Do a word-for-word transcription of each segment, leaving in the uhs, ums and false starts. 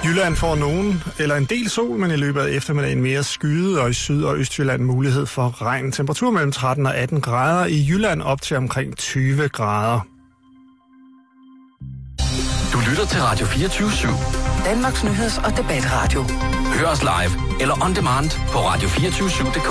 Jylland får nogen eller en del sol, men i løbet af eftermiddagen mere skyet, og i Syd- og Østjylland mulighed for regn. Temperatur mellem tretten og atten grader, i Jylland op til omkring tyve grader. Du lytter til Radio fireogtyve syv. Danmarks nyheds- og debatradio. Hør os live eller on demand på radio to fire syv punktum d k.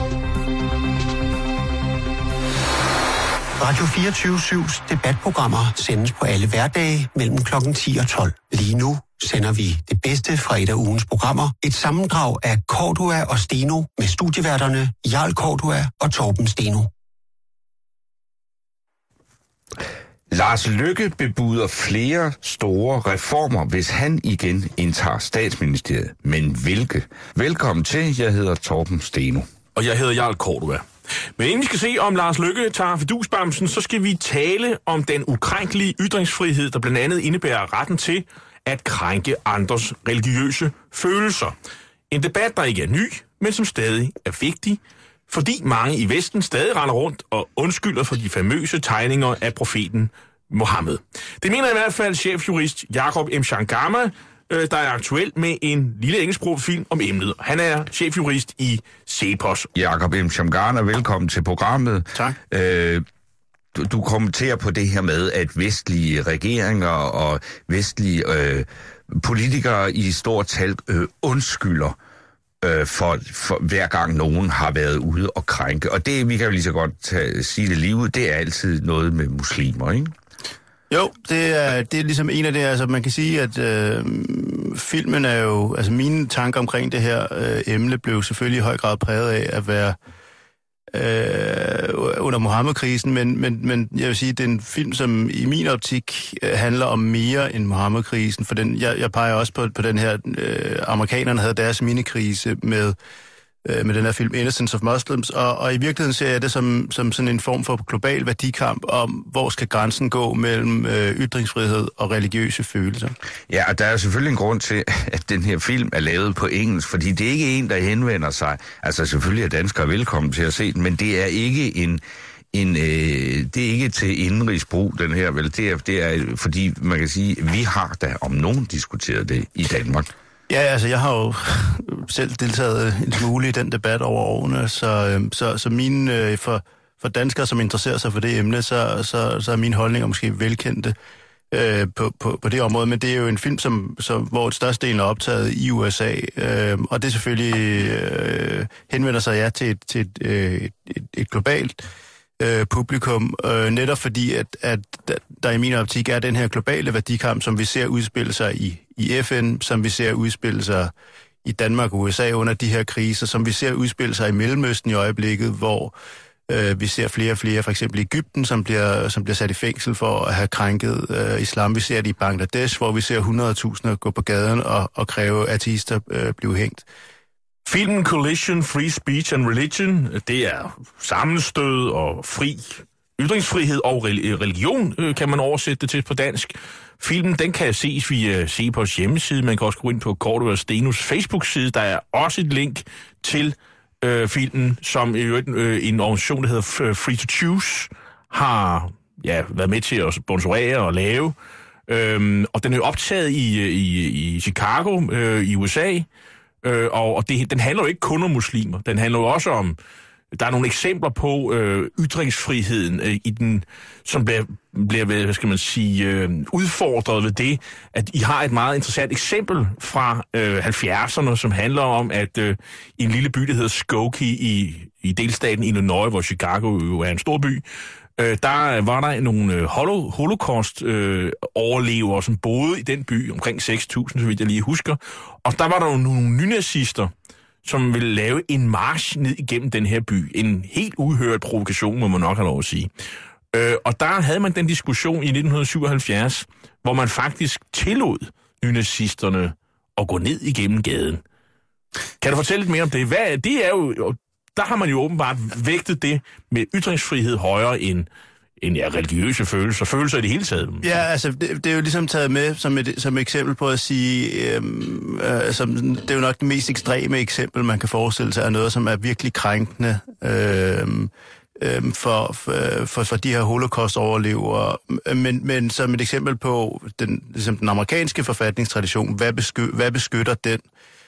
Radio fireogtyve syvs debatprogrammer sendes på alle hverdage mellem klokken ti og tolv. Lige nu sender vi det bedste fra et af ugens programmer. Et sammendrag af Cordua og Steno med studieværterne Jarl Cordua og Torben Steno. Lars Løkke bebuder flere store reformer, hvis han igen indtager statsministeriet. Men hvilke? Velkommen til, jeg hedder Torben Steno. Og jeg hedder Jarl Cordua. Men inden vi skal se, om Lars Løkke tager fidusbamsen, så skal vi tale om den ukrænkelige ytringsfrihed, der blandt andet indebærer retten til at krænke andres religiøse følelser. En debat, der ikke er ny, men som stadig er vigtig, fordi mange i Vesten stadig render rundt og undskylder for de famøse tegninger af profeten Mohammed. Det mener i hvert fald chefjurist Jacob M. Changama, der er aktuel med en lille engelsksproget film om emnet. Han er chefjurist i CEPOS. Jacob M. Changama, velkommen til programmet. Tak. Øh, du, du kommenterer på det her med, at vestlige regeringer og vestlige øh, politikere i stort tal øh, undskylder øh, for, for hver gang nogen har været ude og krænke. Og det, vi kan jo lige så godt tage, sige det lige ud, det er altid noget med muslimer, ikke? Jo, det er, det er ligesom en af det, altså man kan sige, at øh, filmen er jo, altså mine tanker omkring det her øh, emne blev selvfølgelig i høj grad præget af at være øh, under Mohammed-krisen, men, men, men jeg vil sige, det er en film, som i min optik øh, handler om mere end Mohammed-krisen, for den, jeg, jeg peger også på, på den her, øh, amerikanerne havde deres minikrise med med den her film Innocence of Muslims, og, og i virkeligheden ser jeg det som, som sådan en form for global værdikamp om, hvor skal grænsen gå mellem øh, ytringsfrihed og religiøse følelser. Ja, og der er selvfølgelig en grund til, at den her film er lavet på engelsk, fordi det er ikke en, der henvender sig. Altså selvfølgelig er danskere velkommen til at se den, men det er ikke en... En, øh, det er ikke til indenrigsbrug, den her, vel? Det er, det er, fordi man kan sige, vi har da om nogen diskuteret det i Danmark. Ja, altså jeg har jo selv deltaget en smule i den debat over årene, så, så, så mine, for, for danskere, som interesserer sig for det emne, så, så, så er mine holdninger måske velkendte øh, på, på, på det område. Men det er jo en film, som, som, hvor et størstedelen er optaget i U S A, øh, og det selvfølgelig øh, henvender sig ja, til, et, til et, øh, et, et globalt øh, publikum, øh, netop fordi, at, at der i min optik er den her globale værdikamp, som vi ser udspille sig i, i F N, som vi ser udspille sig i Danmark og U S A under de her kriser, som vi ser udspille sig i Mellemøsten i øjeblikket, hvor øh, vi ser flere og flere, for eksempel i Egypten, som bliver, som bliver sat i fængsel for at have krænket øh, islam. Vi ser det i Bangladesh, hvor vi ser hundrede tusinder gå på gaden og, og kræve ateister øh, blive hængt. Filmen Collision, Free Speech and Religion, det er sammenstød og fri ytringsfrihed og religion, kan man oversætte det til på dansk. Filmen, den kan ses via CEPOS hjemmeside. Man kan også gå ind på Cordua og Stenos Facebook-side. Der er også et link til øh, filmen, som øh, en organisation, der hedder Free to Choose, har ja, været med til at sponsorere og lave. Øhm, og den er jo optaget i, i, i Chicago øh, i U S A. Øh, og det, den handler jo ikke kun om muslimer. Den handler jo også om, der er nogle eksempler på øh, ytringsfriheden, øh, i den, som bliver, bliver hvad skal man sige, øh, udfordret ved det, at I har et meget interessant eksempel fra øh, halvfjerdserne, som handler om, at øh, i en lille by, der hedder Skokie i, i delstaten Illinois, hvor Chicago jo er en stor by, øh, der var der nogle øh, holocaust-overlevere, øh, som boede i den by, omkring seks tusind, så vidt jeg lige husker, og der var der jo nogle nynazister, som ville lave en march ned igennem den her by. En helt uhørt provokation, må man nok have lov at sige. Øh, og der havde man den diskussion i nitten syvoghalvfjerds, hvor man faktisk tillod nynazisterne at gå ned igennem gaden. Kan du fortælle lidt mere om det? Hvad, det er jo, der har man jo åbenbart vægtet det med ytringsfrihed højere end end ja, religiøse følelser, følelser i det hele taget. Ja, altså, det, det er jo ligesom taget med som et, som et eksempel på at sige, øhm, øh, som, det er jo nok det mest ekstreme eksempel, man kan forestille sig, er noget, som er virkelig krænkende. Øhm, øh, for, for, for, for de her holocaust-overlevere. Men, men som et eksempel på den, ligesom den amerikanske forfatningstradition, hvad, besky, hvad beskytter den?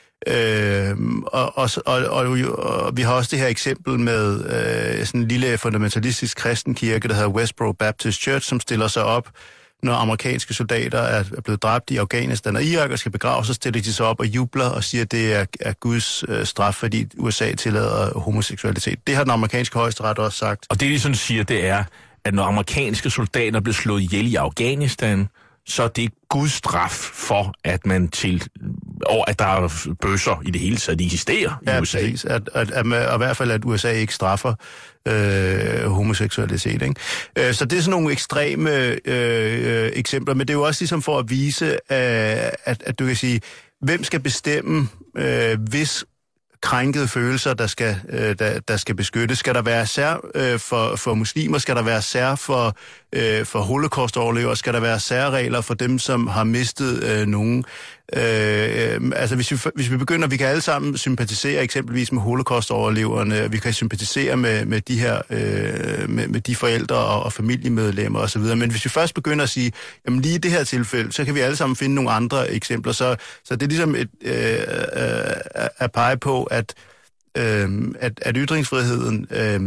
Øh, og, og, og, og, og vi har også det her eksempel med øh, sådan en lille fundamentalistisk kristen kirke, der hedder Westboro Baptist Church, som stiller sig op, når amerikanske soldater er blevet dræbt i Afghanistan og Irak og skal begraves, så stiller de sig op og jubler og siger, at det er, er Guds øh, straf, fordi U S A tillader homoseksualitet. Det har den amerikanske højesteret også sagt. Og det, de sådan siger, det er, at når amerikanske soldater bliver slået ihjel i Afghanistan, så er det Guds straf for, at man til, og at der er bøsser i det hele taget, de eksisterer i ja, U S A. Præcis. At, at, at, at, i hvert fald, at U S A ikke straffer øh, homoseksualitet. Ikke? Øh, så det er sådan nogle ekstreme øh, eksempler, men det er jo også ligesom for at vise, øh, at, at du kan sige, hvem skal bestemme, øh, hvis krænkede følelser, der skal, øh, der, der skal beskyttes. Skal der være sær øh, for, for muslimer? Skal der være sær for, øh, for holocaust-overlevere? Skal der være særregler for dem, som har mistet øh, nogen? Øh, altså hvis vi, hvis vi begynder, vi kan alle sammen sympatisere eksempelvis med holocaust-overleverne, vi kan sympatisere med, med de her, øh, med, med de forældre og, og familiemedlemmer osv., men hvis vi først begynder at sige, jamen lige i det her tilfælde, så kan vi alle sammen finde nogle andre eksempler, så, så det er ligesom et, øh, øh, at pege på, at, øh, at, at ytringsfriheden øh,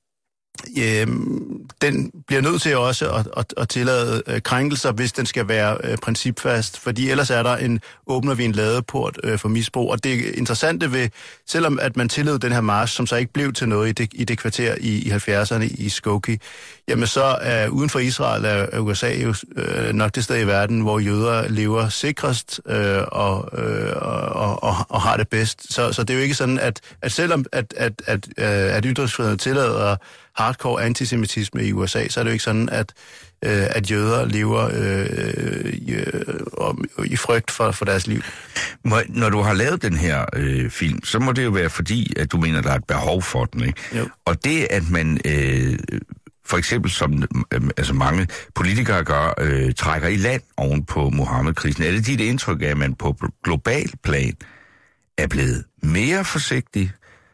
øh, den bliver nødt til også at, at, at tillade øh, krænkelser, hvis den skal være øh, principfast, fordi ellers er der en, åbner vi en ladeport øh, for misbrug. Og det interessante ved, selvom at man tillod den her march, som så ikke blev til noget i det, i det kvarter i, i halvfjerdserne i Skokie, jamen så er uden for Israel er U S A jo øh, nok det sted i verden, hvor jøder lever sikrest øh, og, øh, og, og, og har det bedst. Så, så det er jo ikke sådan, at, at selvom at, at, at, at ytringsfriheden tillader hardcore antisemitisme i U S A, så er det jo ikke sådan, at, øh, at jøder lever øh, i, øh, i frygt for, for deres liv. Når du har lavet den her øh, film, så må det jo være fordi, at du mener, der er et behov for den, ikke? Jo. Og det, at man øh, for eksempel, som øh, altså mange politikere gør, øh, trækker i land oven på Mohammed-krisen, er det dit indtryk af, at man på global plan er blevet mere forsigtig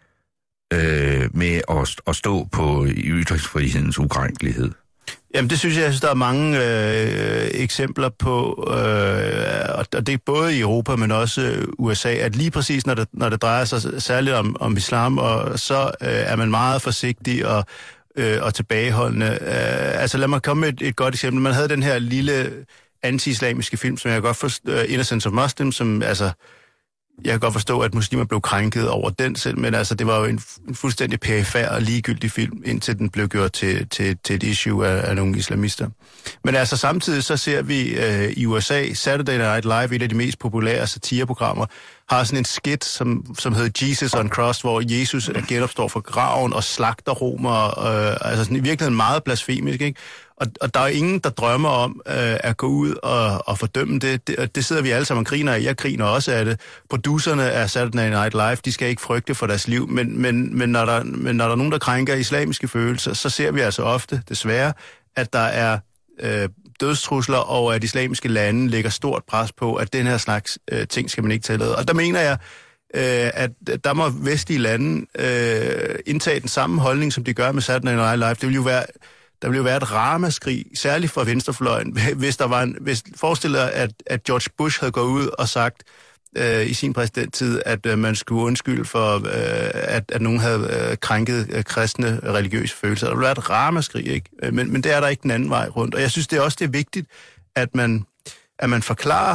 øh, med at, at stå på ytringsfrihedens ukrænkelighed? Jamen det synes jeg, jeg synes, der er mange øh, eksempler på, øh, og det er både i Europa, men også U S A, at lige præcis når det, når det drejer sig særligt om, om islam, og så øh, er man meget forsigtig og, øh, og tilbageholdende. Øh, altså lad mig komme med et, et godt eksempel. Man havde den her lille anti-islamiske film, som jeg godt forstår, uh, Innocence of Muslims, som altså... Jeg kan godt forstå, at muslimer blev krænket over den selv, men altså, det var jo en, en fuldstændig perifær og ligegyldig film, indtil den blev gjort til, til, til et issue af, af nogle islamister. Men altså, samtidig så ser vi øh, i U S A, Saturday Night Live, et af de mest populære satireprogrammer, har sådan en skit, som, som hedder Jesus on Cross, hvor Jesus genopstår fra graven og slagter romer, øh, altså sådan i virkeligheden meget blasfemisk, ikke? Og, og der er ingen, der drømmer om øh, at gå ud og, og fordømme det. det. Det sidder vi alle sammen og griner af. Jeg griner også af det. Producerne af Saturday Night Live, de skal ikke frygte for deres liv. Men, men, men, når, der, men når der er nogen, der krænker islamiske følelser, så ser vi altså ofte, desværre, at der er øh, dødstrusler, og at islamiske lande lægger stort pres på, at den her slags øh, ting skal man ikke tillade. Og der mener jeg, øh, at der må vestlige lande øh, indtage den samme holdning, som de gør med Saturday Night Live. Det vil jo være... Der ville jo være et ramaskrig, særligt fra venstrefløjen, hvis der var en, hvis forestil dig, at, at George Bush havde gået ud og sagt øh, i sin præsidenttid, at øh, man skulle undskylde for, øh, at, at nogen havde øh, krænket øh, kristne religiøse følelser. Der ville være et ramaskrig, ikke? Men, men det er der ikke den anden vej rundt. Og jeg synes, det er også det er vigtigt, at man, at man forklarer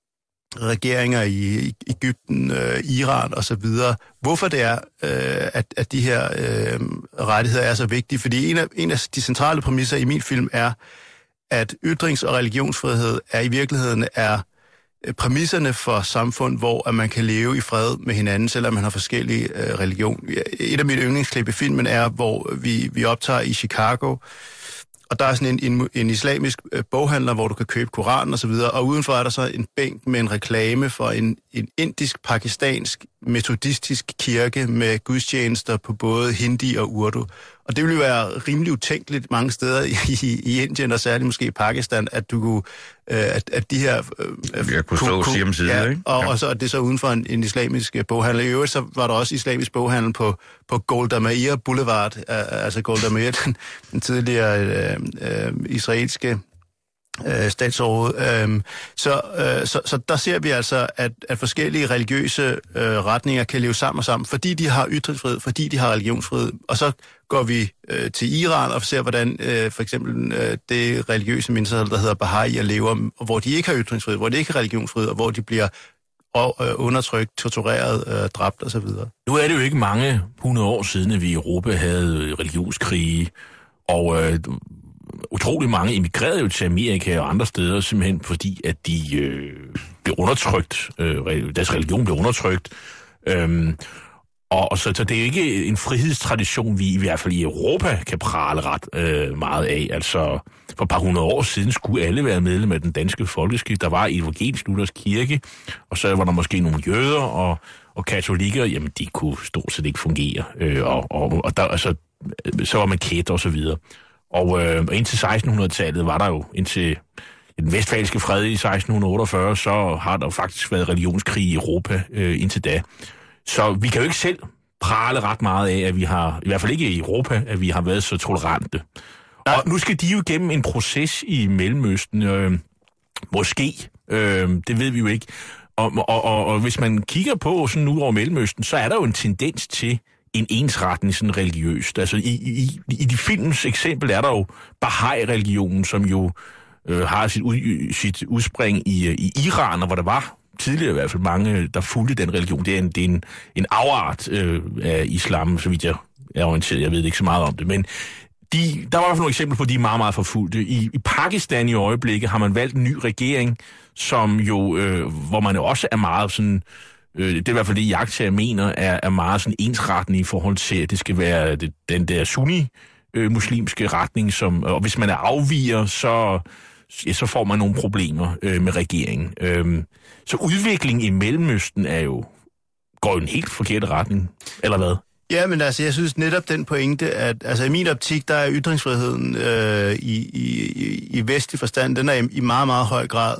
regeringer i Egypten, øh, Iran og så videre, hvorfor det er, øh, at, at de her øh, rettigheder er så vigtige. Fordi en af, en af de centrale præmisser i min film er, at ytrings- og religionsfrihed er i virkeligheden er præmisserne for samfund, hvor at man kan leve i fred med hinanden, selvom man har forskellige øh, religion. Et af mine yndlingsklip i filmen er, hvor vi, vi optager i Chicago, og der er sådan en, en, en islamisk boghandler, hvor du kan købe Koranen og så videre, og udenfor er der så en bænk med en reklame for en, en indisk-pakistansk metodistisk kirke med gudstjenester på både hindi og urdu. Og det ville jo være rimelig utænkeligt mange steder i, i Indien, og særligt måske i Pakistan, at du kunne, øh, at, at de her... Øh, Jeg kunne stå side om side, ja, ikke? Og, ja. og så er det så uden for en, en islamisk boghandel. I øvrigt så var der også islamisk boghandel på, på Golda Meir Boulevard, altså Golda Meir, den, den tidligere øh, øh, israelske øh, statsoverhoved. Øh, så, øh, så, så der ser vi altså, at, at forskellige religiøse øh, retninger kan leve sammen og sammen, fordi de har ytringsfrihed, fordi de har religionsfrihed. Og så går vi øh, til Iran og ser, hvordan øh, for eksempel øh, det religiøse mindretal, der hedder Baha'er, lever, hvor de ikke har ytringsfrihed, hvor de ikke har religionsfrihed, og hvor de bliver og, øh, undertrykt, tortureret, øh, dræbt osv. Nu er det jo ikke mange hundrede år siden, at vi i Europa havde religionskrige, og øh, utrolig mange emigrerede jo til Amerika og andre steder, simpelthen fordi, at de øh, blev undertrykt, øh, deres religion blev undertrykt. Øh, og, og så, så det er jo ikke en frihedstradition, vi i hvert fald i Europa kan prale ret øh, meget af. Altså, for et par hundrede år siden skulle alle være medlem af den danske folkeskirke. Der var evangelisk Luthers kirke, og så var der måske nogle jøder og, og katolikker. Jamen, de kunne stort set ikke fungere. Øh, og, og, og der, altså, så var man kæt og så videre. Og øh, indtil sekstenhundredetallet var der jo, indtil den vestfalske fred i seksten otteogfyrre, så har der jo faktisk været religionskrig i Europa øh, indtil da. Så vi kan jo ikke selv prale ret meget af, at vi har, i hvert fald ikke i Europa, at vi har været så tolerante. Og nu skal de jo igennem en proces i Mellemøsten, øh, måske, øh, det ved vi jo ikke. Og, og, og, og hvis man kigger på sådan nu over Mellemøsten, så er der jo en tendens til en ensretning sådan religiøst. Altså i, i, i de films eksempel er der jo Baha'i-religionen, som jo øh, har sit, ud, sit udspring i, i Iran, og hvor der var tidligere i hvert fald mange, der fulgte den religion. Det er en, det er en, en afart øh, af islam, så vidt jeg er orienteret. Jeg ved ikke så meget om det, men de, der var i hvert fald nogle eksempler på, at de er meget, meget forfulgte. I, i Pakistan i øjeblikket har man valgt en ny regering, som jo, øh, hvor man jo også er meget sådan, øh, det er i hvert fald det, iagttager mener, er, er meget sådan ensrettende i forhold til, at det skal være det, den der sunni-muslimske øh, retning, som, og hvis man er afviger, så, ja, så får man nogle problemer øh, med regeringen. Øh, så udviklingen i Mellemøsten er jo, går jo en helt forkert retning, eller hvad? Ja, men altså, jeg synes netop den pointe, at altså, i min optik, der er ytringsfriheden øh, i, i, i vestlig forstand, den er i, i meget, meget høj grad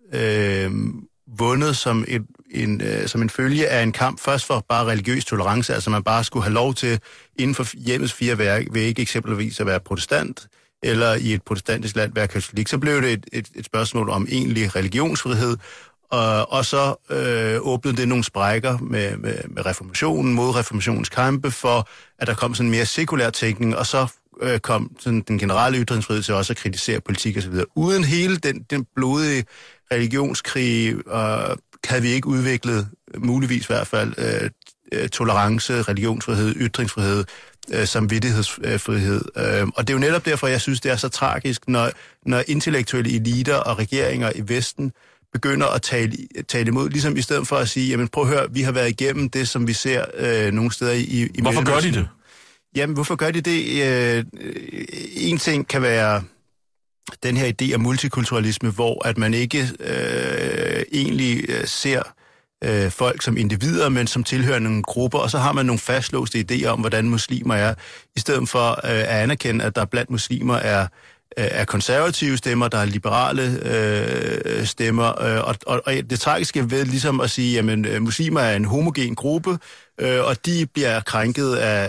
øh, vundet som, et, en, øh, som en følge af en kamp, først for bare religiøs tolerance, altså man bare skulle have lov til inden for hjemmets fire vægge eksempelvis at være protestant, eller i et protestantisk land være katolik. Så blev det et, et, et spørgsmål om egentlig religionsfrihed, Og, og så øh, åbnede det nogle sprækker med, med, med reformationen, mod reformationens kampe, for at der kom sådan en mere sekulær tænkning, og så øh, kom sådan den generelle ytringsfrihed til også at kritisere politik osv. Uden hele den, den blodige religionskrig øh, havde vi ikke udviklet, muligvis i hvert fald, øh, tolerance, religionsfrihed, ytringsfrihed, øh, samvittighedsfrihed. Øh, og det er jo netop derfor, jeg synes, det er så tragisk, når, når intellektuelle eliter og regeringer i Vesten begynder at tale, tale imod, ligesom i stedet for at sige, jamen prøv at høre, vi har været igennem det, som vi ser øh, nogle steder i, i Hvorfor gør de det? Jamen, hvorfor gør de det? Øh, en ting kan være den her idé om multikulturalisme, hvor at man ikke øh, egentlig øh, ser øh, folk som individer, men som tilhører nogle grupper, og så har man nogle fastlåste idéer om, hvordan muslimer er, i stedet for øh, at anerkende, at der blandt muslimer er er konservative stemmer, der er liberale øh, stemmer, øh, og, og, og det tragiske ved ligesom at sige, jamen muslimer er en homogen gruppe, øh, og de bliver krænket af,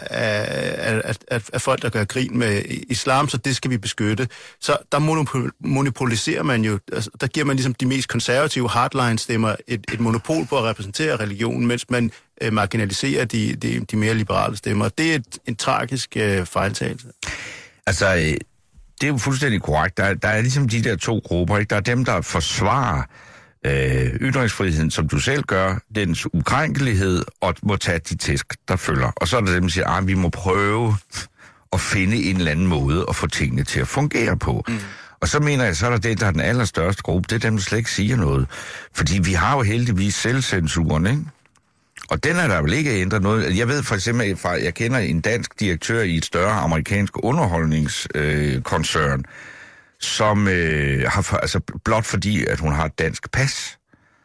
af, af, af, af folk, der gør grin med islam, så det skal vi beskytte. Så der monopol, monopoliserer man jo, altså, der giver man ligesom de mest konservative hardline-stemmer et, et monopol på at repræsentere religionen, mens man øh, marginaliserer de, de, de mere liberale stemmer. Det er et, en tragisk øh, fejltagelse. Altså, det er jo fuldstændig korrekt. Der, der er ligesom de der to grupper, ikke? Der er dem, der forsvarer øh, ytringsfriheden, som du selv gør, dens ukrænkelighed, og må tage de tæsk, der følger. Og så er der dem, der siger, at vi må prøve at finde en eller anden måde at få tingene til at fungere på. Mm. Og så mener jeg, så er der det, der er den allerstørste gruppe, det er dem, der slet ikke siger noget. Fordi vi har jo heldigvis selvcensuren, ikke? Og den er der vel ikke ændret noget. Jeg ved for eksempel, at jeg kender en dansk direktør i et større amerikansk underholdningskoncern, øh, som øh, har, altså blot fordi, at hun har et dansk pas,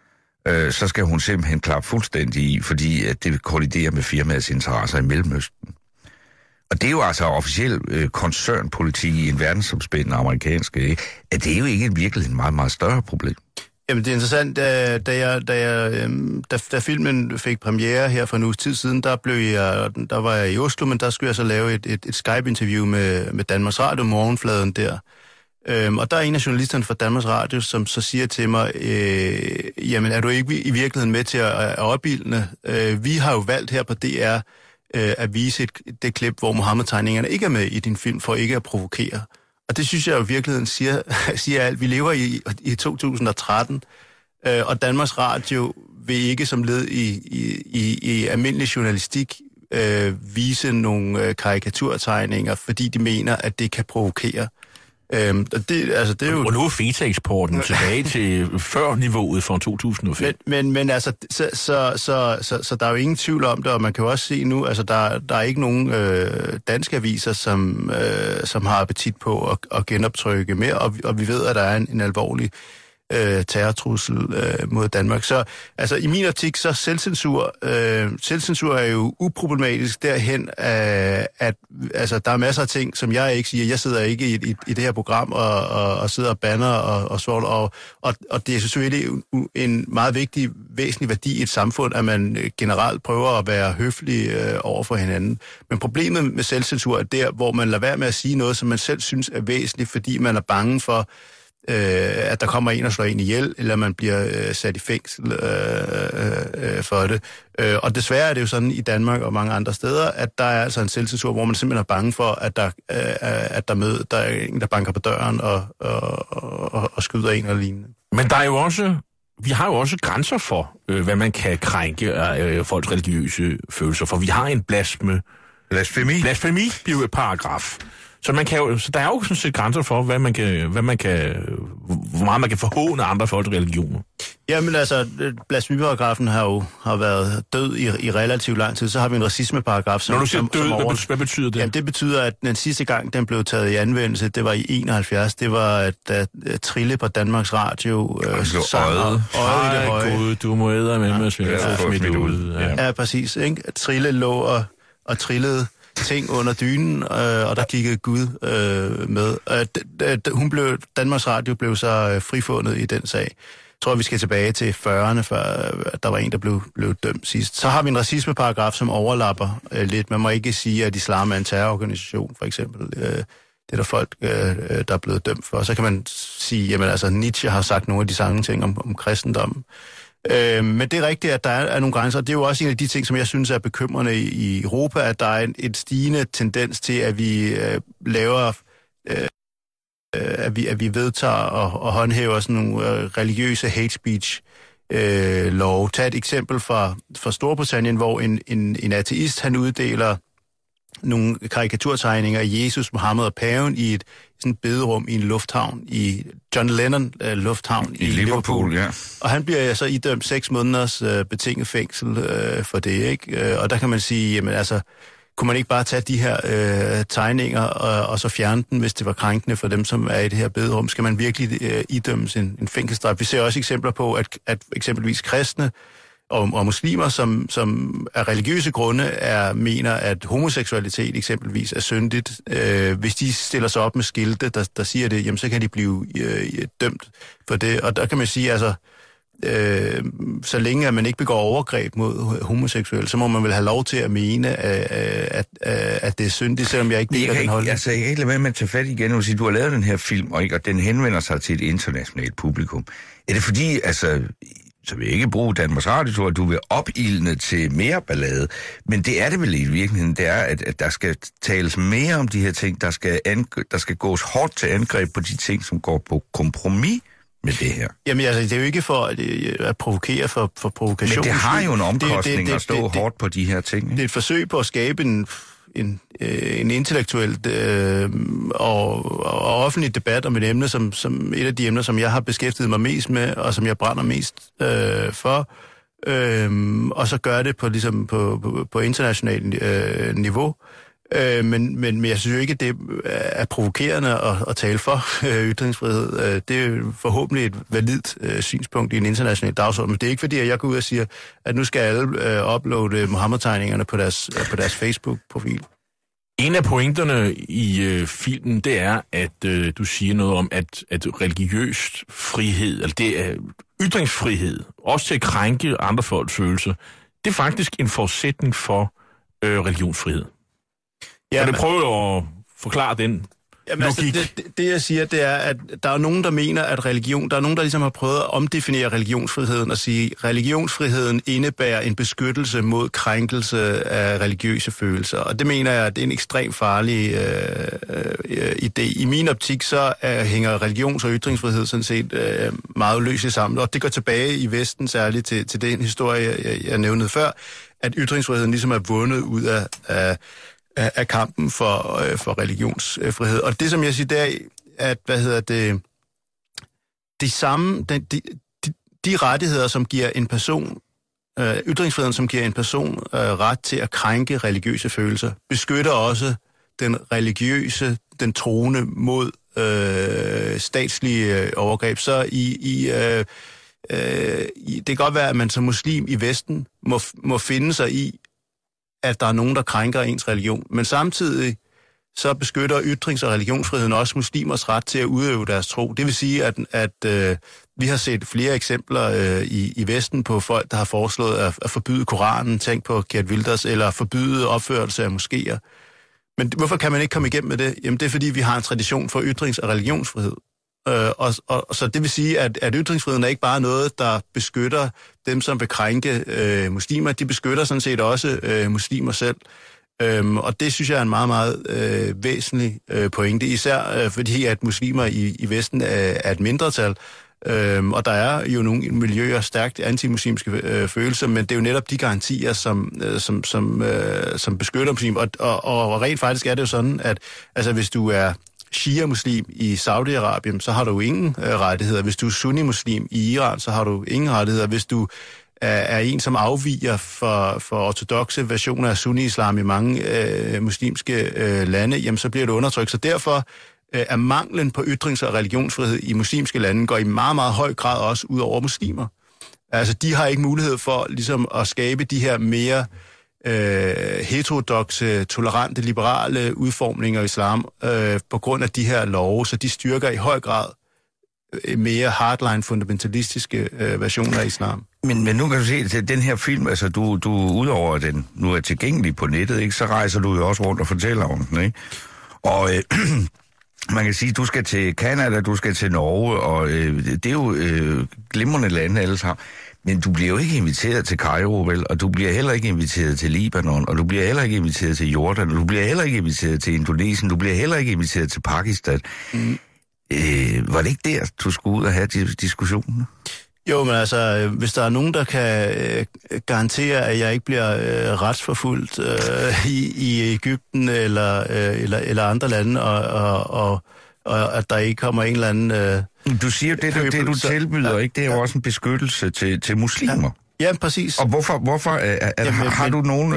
øh, så skal hun simpelthen klappe fuldstændig i, fordi at det kolliderer med firmaets interesser i Mellemøsten. Og det er jo altså officiel øh, koncernpolitik i en verdensomspændende amerikansk, ikke? At det er jo ikke virkelig en meget, meget større problem. Jamen, det er interessant, da, da, jeg, da, jeg, da, da filmen fik premiere her for en uges tid siden, der, blev jeg, der var jeg i Oslo, men der skulle jeg så lave et, et, et Skype-interview med, med Danmarks Radio, morgenfladen der. Øhm, og der er en af journalisterne fra Danmarks Radio, som så siger til mig, øh, jamen er du ikke i virkeligheden med til at, at opildne? Øh, vi har jo valgt her på D R øh, at vise et, det klip, hvor Mohammed-tegningerne ikke er med i din film, for ikke at provokere. Og det synes jeg jo i virkeligheden siger, siger alt. Vi lever i, i to tusind og tretten, øh, og Danmarks Radio vil ikke som led i, i, i, i almindelig journalistik øh, vise nogle øh, karikaturtegninger, fordi de mener, at det kan provokere. Øhm, det, altså, det er jo... Og nu er feta-eksporten tilbage til før niveauet fra to tusind og fem. Men, men, men altså, så, så, så, så, så der er jo ingen tvivl om det, og man kan jo også se nu, altså der, der er ikke nogen øh, danske aviser, som, øh, som har appetit på at, at genoptrykke mere, og, og vi ved, at der er en, en alvorlig øh, terrortrussel øh, mod Danmark. Så altså, i min optik, så selvcensur, øh, selvcensur er jo uproblematisk derhen, øh, at altså, der er masser af ting, som jeg ikke siger. Jeg sidder ikke i, i, i det her program og, og, og sidder og banner og, og svål, og, og, og det er selvfølgelig en meget vigtig, væsentlig værdi i et samfund, at man generelt prøver at være høflig øh, over for hinanden. Men problemet med selvcensur er der, hvor man lader være med at sige noget, som man selv synes er væsentligt, fordi man er bange for, Øh, at der kommer en og slår en ihjel, eller man bliver øh, sat i fængsel øh, øh, for det. Øh, og desværre er det jo sådan i Danmark og mange andre steder, at der er altså en selvcensur, hvor man simpelthen er bange for, at der, øh, at der, mød, der er en, der banker på døren og, og, og, og skyder en eller lignende. Men der er jo også, vi har jo også grænser for, øh, hvad man kan krænke af øh, folks religiøse følelser, for vi har en blasme, Blasfemi. Blasfemi-paragraf. Så, man kan jo, så der er jo sådan set grænser for, hvad man kan, hvad man kan, hvor meget man kan forhåne andre folks religioner. Jamen altså, blasfemiparagrafen har jo har været død i, i relativt lang tid. Så har vi en racismeparagraf, som... Når du siger som, død, som over... hvad, hvad betyder det? Jamen det betyder, at den sidste gang, den blev taget i anvendelse, det var i enoghalvfjerds. Det var at, at, at Trille på Danmarks Radio. Øh, sang øjet. Øjet i det høje. Gud, du må æde med mig, så jeg ja, får smidt ud. Ja, ja præcis. Ikke? At Trille lå og, og trillede ting under dynen, øh, og der kiggede Gud øh, med. Øh, d- d- hun blev, Danmarks Radio blev så øh, frifundet i den sag. Jeg tror, vi skal tilbage til fyrrerne, før øh, der var en, der blev, blev dømt sidst. Så har vi en racismeparagraf, som overlapper øh, lidt. Man må ikke sige, at islam er en terrororganisation, for eksempel. Øh, det er der folk, øh, der er blevet dømt for. Så kan man sige, jamen altså, Nietzsche har sagt nogle af de samme ting om, om kristendommen. Øh, men det er rigtigt, at der er, er nogle grænser. Det er jo også en af de ting, som jeg synes er bekymrende i, i Europa, at der er en, et stigende tendens til, at vi øh, laver, øh, at, vi, at vi vedtager og, og håndhæver sådan nogle øh, religiøse hate speech øh, lov. Tag et eksempel fra, fra Storbritannien, hvor en, en, en ateist, han uddeler nogle karikaturtegninger af Jesus, Mohammed og paven i et sådan bederum i en lufthavn, i John Lennon uh, lufthavn i, i Liverpool, Liverpool, ja. Og han bliver så idømt seks måneders uh, betinget fængsel uh, for det, ikke? Uh, og der kan man sige, jamen altså, kunne man ikke bare tage de her uh, tegninger og, og så fjerne den, hvis det var krænkende for dem, som er i det her bederum? Skal man virkelig uh, idømmes en, en fængselsstraf? Vi ser også eksempler på, at, at eksempelvis kristne Og, og muslimer, som, som af religiøse grunde er, mener, at homoseksualitet eksempelvis er syndigt. Øh, hvis de stiller sig op med skilte, der, der siger det, jamen så kan de blive øh, dømt for det. Og der kan man sige, altså, øh, så længe at man ikke begår overgreb mod homoseksuelle, så må man vel have lov til at mene, at, at, at, at det er syndigt, selvom jeg ikke deler den holdning. Altså, jeg kan ikke lade være med at tage fat igen og sige, du har lavet den her film, og, ikke, og den henvender sig til et internationalt publikum. Er det fordi, altså... så vil jeg ikke bruge Danmarks Radio, at du vil opildne til mere ballade. Men det er det vel i virkeligheden, det er, at, at der skal tales mere om de her ting. Der skal, angre, der skal gås hårdt til angreb på de ting, som går på kompromis med det her. Jamen altså, det er jo ikke for at, at provokere for, for provokation. Men det har jo en omkostning det, det, det, at stå det, det, hårdt på de her ting. Ikke? Det er et forsøg på at skabe en... en, en intellektuel øh, og, og offentlig debat om et emne, som, som et af de emner, som jeg har beskæftiget mig mest med, og som jeg brænder mest øh, for, øh, og så gør det på, ligesom på, på, på internationalt øh, niveau. Øh, men, men, men jeg synes jo ikke, at det er provokerende at, at tale for øh, ytringsfrihed. Øh, det er forhåbentlig et validt øh, synspunkt i en international dagsorden, men det er ikke fordi, at jeg går ud og siger, at nu skal alle øh, uploade Muhammed-tegningerne på deres, øh, på deres Facebook-profil. En af pointerne i øh, filmen, det er, at øh, du siger noget om, at, at religiøs frihed, altså det er ytringsfrihed, også til at krænke andre folks følelser, det er faktisk en forudsætning for øh, religionsfrihed. Ja, kan du prøve at forklare den Jamen, altså, det, det, det jeg siger, det er, at der er nogen, der mener, at religion, der er nogen, der ligesom har prøvet at omdefinere religionsfriheden og sige, at religionsfriheden indebærer en beskyttelse mod krænkelse af religiøse følelser. Og det mener jeg, at det er en ekstremt farlig øh, øh, idé. I min optik, så øh, hænger religions- og ytringsfrihed sådan set øh, meget uløseligt sammen. Og det går tilbage i Vesten særligt til, til den historie, jeg, jeg nævnede før, at ytringsfriheden ligesom er vundet ud af... af af kampen for, øh, for religionsfrihed. Og det, som jeg siger, det er, at, hvad hedder det, de samme, de, de, de rettigheder, som giver en person, øh, ytringsfriheden, som giver en person øh, ret til at krænke religiøse følelser, beskytter også den religiøse, den troende mod øh, statslige øh, overgreb. Så i, i, øh, øh, i, det kan godt være, at man som muslim i Vesten må, må finde sig i, at der er nogen, der krænker ens religion. Men samtidig så beskytter ytrings- og religionsfriheden også muslimers ret til at udøve deres tro. Det vil sige, at, at øh, vi har set flere eksempler øh, i, i Vesten på folk, der har foreslået at, at forbyde Koranen, tænk på Geert Wilders, eller forbyde opførelse af moskéer. Men hvorfor kan man ikke komme igennem med det? Jamen det er, fordi vi har en tradition for ytrings- og religionsfrihed. Øh, og, og, så det vil sige, at, at ytringsfriheden er ikke bare noget, der beskytter dem, som vil krænke øh, muslimer. De beskytter sådan set også øh, muslimer selv. Øhm, og det synes jeg er en meget, meget øh, væsentlig øh, pointe. Især øh, fordi, at muslimer i, i Vesten er, er et mindretal. Øhm, og der er jo nogle miljøer stærkt antimuslimske øh, følelser, men det er jo netop de garantier, som, øh, som, som, øh, som beskytter muslimer. Og, og, og rent faktisk er det jo sådan, at altså, hvis du er shia-muslim i Saudi-Arabien, så har du ingen øh, rettigheder. Hvis du er sunni-muslim i Iran, så har du ingen rettigheder. Hvis du er, er en, som afviger for, for ortodoxe versioner af sunni-islam i mange øh, muslimske øh, lande, jamen så bliver du undertrykt. Så derfor øh, er manglen på ytrings- og religionsfrihed i muslimske lande går i meget, meget høj grad også ud over muslimer. Altså, de har ikke mulighed for ligesom at skabe de her mere Øh, heterodoxe, tolerante, liberale udformninger af islam øh, på grund af de her love, så de styrker i høj grad øh, mere hardline, fundamentalistiske øh, versioner af islam. Men, men nu kan du se, at den her film, altså du, du udover at den nu er tilgængelig på nettet, ikke, så rejser du jo også rundt og fortæller om den, ikke? Og øh, man kan sige, at du skal til Canada, du skal til Norge, og øh, det er jo øh, glimrende lande alle sammen. Men du bliver jo ikke inviteret til Kairo, vel? Og du bliver heller ikke inviteret til Libanon, og du bliver heller ikke inviteret til Jordan, og du bliver heller ikke inviteret til Indonesien, du bliver heller ikke inviteret til Pakistan. Mm. Øh, var det ikke der, du skulle ud og have diskussionen? Jo, men altså, hvis der er nogen, der kan øh, garantere, at jeg ikke bliver øh, retsforfulgt øh, i, i Egypten eller, øh, eller, eller andre lande, og, og, og, og at der ikke kommer en eller anden... Øh, Du siger, det, det, det du tilbyder, ja, ikke? Det er jo ja. også en beskyttelse til, til muslimer. Ja, ja, præcis. Og hvorfor, hvorfor er, er, Jamen, har men, du nogle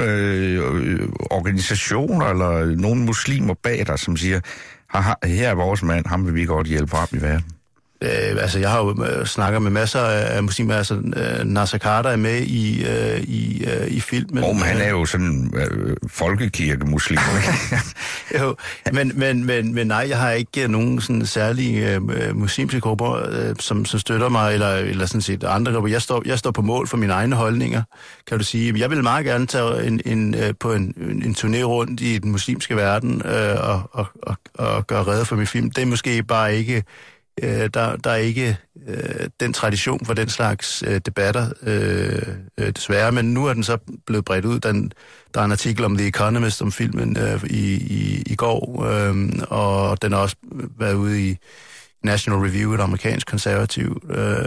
øh, organisationer eller nogle muslimer bag dig, som siger, her er vores mand, ham vil vi godt hjælpe frem i verden? Øh, altså, jeg har jo øh, snakket med masser af muslimer. Altså, øh, Nasser Carter er med i, øh, i, øh, i filmen. Oh, men han er jo sådan øh, folkekirkemuslim. jo, men, men, men, men nej, jeg har ikke nogen sådan særlige øh, muslimske grupper, øh, som, som støtter mig, eller, eller sådan set andre grupper. Jeg står, jeg står på mål for mine egne holdninger, kan du sige. Jeg vil meget gerne tage en, en, øh, på en, en turné rundt i den muslimske verden øh, og, og, og, og gøre rede for min film. Det er måske bare ikke... Øh, der, der er ikke øh, den tradition for den slags øh, debatter, øh, øh, desværre, men nu er den så blevet bredt ud. Den, der er en artikel om The Economist om filmen øh, i, i, i går, øh, og den har også været ude i National Review, et amerikansk konservativ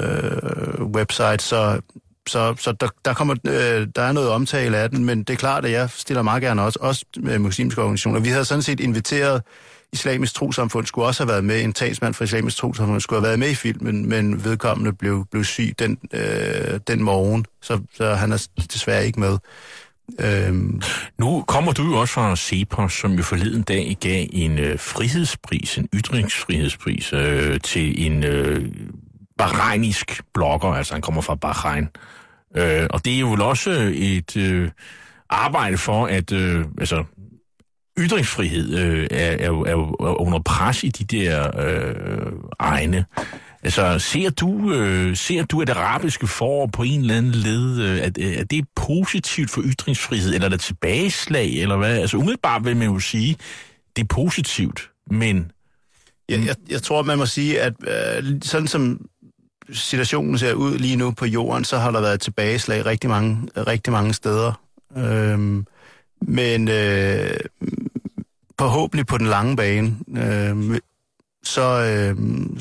øh, website, så, så, så der, der, kommer, øh, der er noget omtale af den, men det er klart, at jeg stiller meget gerne også, også med muslimske organisationer. Vi havde sådan set inviteret Islamisk Trossamfund, skulle også have været med, en talsmand for Islamisk Trossamfund skulle have været med i filmen, men vedkommende blev, blev syg den, øh, den morgen, så, så han er desværre ikke med. Øhm. Nu kommer du jo også fra CEPOS, som jo forleden dag gav en øh, frihedspris, en ytringsfrihedspris, øh, til en øh, bahrainisk blogger, altså han kommer fra Bahrain. Øh, og det er jo vel også et øh, arbejde for, at øh, altså, ytringsfrihed øh, er, er, jo, er jo under pres i de der øh, egne. Altså, ser du, øh, ser du, at det arabiske forår på en eller anden led, øh, at, er det positivt for ytringsfrihed, eller er det tilbageslag, eller hvad? Altså, umiddelbart vil man jo sige, det er positivt, men... Jeg, jeg, jeg tror, man må sige, at øh, sådan som situationen ser ud lige nu på jorden, så har der været tilbageslag rigtig mange, rigtig mange steder. Øhm, men øh, forhåbentlig på den lange bane, øh, så, øh,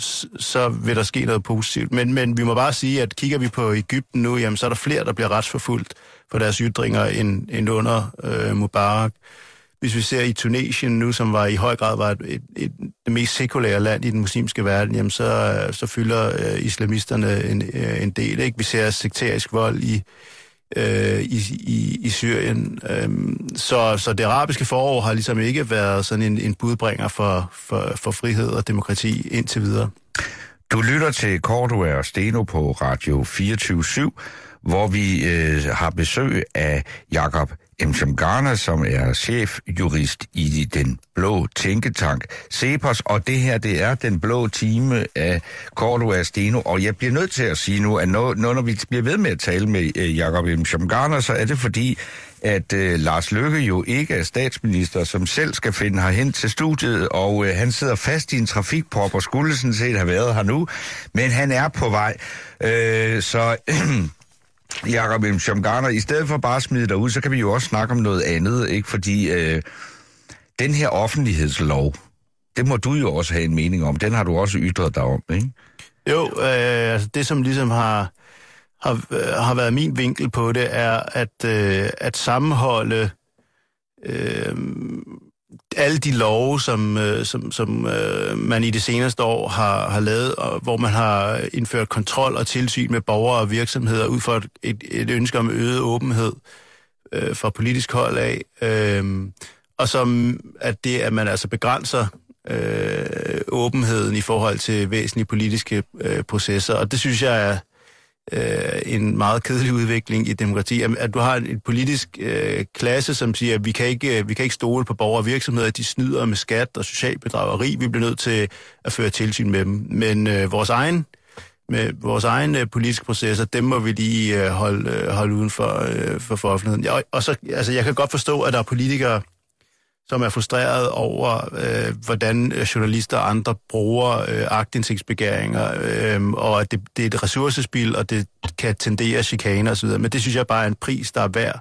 så vil der ske noget positivt. Men, men vi må bare sige, at kigger vi på Egypten nu, jamen, så er der flere, der bliver retsforfulgt for deres ytringer end, end under øh, Mubarak. Hvis vi ser i Tunesien nu, som var i høj grad var et, et, et, det mest sekulære land i den muslimske verden, jamen så, så fylder øh, islamisterne en, øh, en del. Ikke? Vi ser sekterisk vold i, øh, i, i, i Syrien. Øhm, så, så det arabiske forår har ligesom ikke været sådan en, en budbringer for, for, for frihed og demokrati indtil videre. Du lytter til Cordua og Steno på Radio fireogtyve syv, hvor vi øh, har besøg af Jakob Mchamgarner, som er chefjurist i den blå tænketank CEPOS, og det her, det er den blå time af Cordua og Steno, og jeg bliver nødt til at sige nu, at når, når vi bliver ved med at tale med øh, Jakob Mchamgarner, så er det fordi, at øh, Lars Løkke jo ikke er statsminister, som selv skal finde herhen til studiet, og øh, han sidder fast i en trafikprop og skulle sådan set have været her nu, men han er på vej, øh, så... Jakob Mchamgarner, i stedet for bare at smide dig ud, så kan vi jo også snakke om noget andet, ikke? Fordi øh, den her offentlighedslov, det må du jo også have en mening om. Den har du også ytret dig om, ikke? Jo, øh, altså det som ligesom har, har, har været min vinkel på det, er at, øh, at sammenholde øh, alle de love, som, øh, som, som øh, man i det seneste år har, har lavet, og hvor man har indført kontrol og tilsyn med borgere og virksomheder ud fra et, et, et ønske om øget åbenhed øh, fra politisk hold af. Øh, og som at det, at man altså begrænser øh, åbenheden i forhold til væsentlige politiske øh, processer. Og det synes jeg er øh, en meget kedelig udvikling i demokrati. At, at du har en, en politisk øh, klasse, som siger, at vi kan ikke, vi kan ikke stole på borgere og virksomheder, de snyder med skat og social bedrageri. Vi bliver nødt til at føre tilsyn med dem. Men øh, vores egen med vores egne politiske processer, dem må vi lige øh, holde, øh, holde uden for, øh, for, for offentligheden. Ja, og så, altså, jeg kan godt forstå, at der er politikere, som er frustreret over, øh, hvordan journalister og andre bruger øh, aktindsigtsbegæringer, øh, og at det, det er et ressourcespil, og det kan tendere chikaner osv. Men det synes jeg bare er en pris, der er værd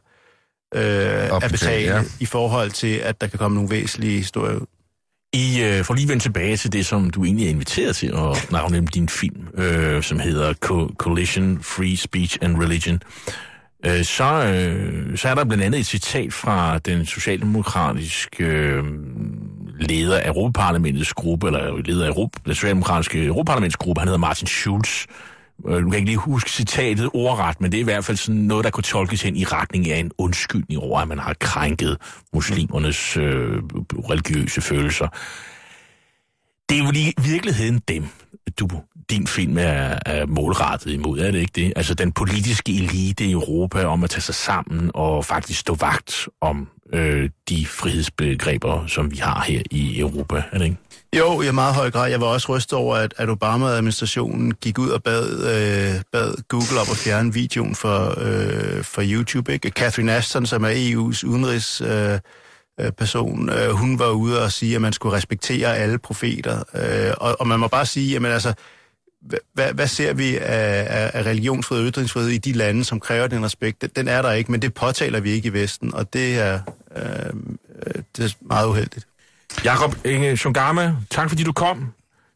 øh, at betale ja. I forhold til, at der kan komme nogle væsentlige historier ud. I øh, får lige vendt tilbage til det, som du egentlig er inviteret til at snakke om din film, øh, som hedder Co- Coalition, Free Speech and Religion. Øh, så, øh, så er der blandt andet et citat fra den socialdemokratiske øh, leder af Europaparlamentets gruppe, eller leder af Europa, den socialdemokratiske Europaparlamentsgruppe, han hedder Martin Schulz. Øh, du kan ikke lige huske citatet ordret, men det er i hvert fald sådan noget, der kunne tolkes hen i retning af en undskyldning over, at man har krænket muslimernes øh, religiøse følelser. Det er jo i virkeligheden dem, du, din film er, er målrettet imod, er det ikke det? Altså den politiske elite i Europa om at tage sig sammen og faktisk stå vagt om øh, de frihedsbegreber, som vi har her i Europa, er det ikke? Jo, i meget høj grad. Jeg var også rystet over, at, at Obama-administrationen gik ud og bad, øh, bad Google op at fjerne videoen for, øh, for YouTube, ikke? Catherine Ashton, som er E U's udenrigs... Øh, person, øh, hun var ude og sige, at man skulle respektere alle profeter. Øh, og, og man må bare sige, jamen altså, hvad, hvad ser vi af, af religionsfrihed og ytringsfrihed i de lande, som kræver den respekt? Den er der ikke, men det påtaler vi ikke i Vesten, og det er, øh, det er meget uheldigt. Jakob Mchamgarner, tak fordi du kom.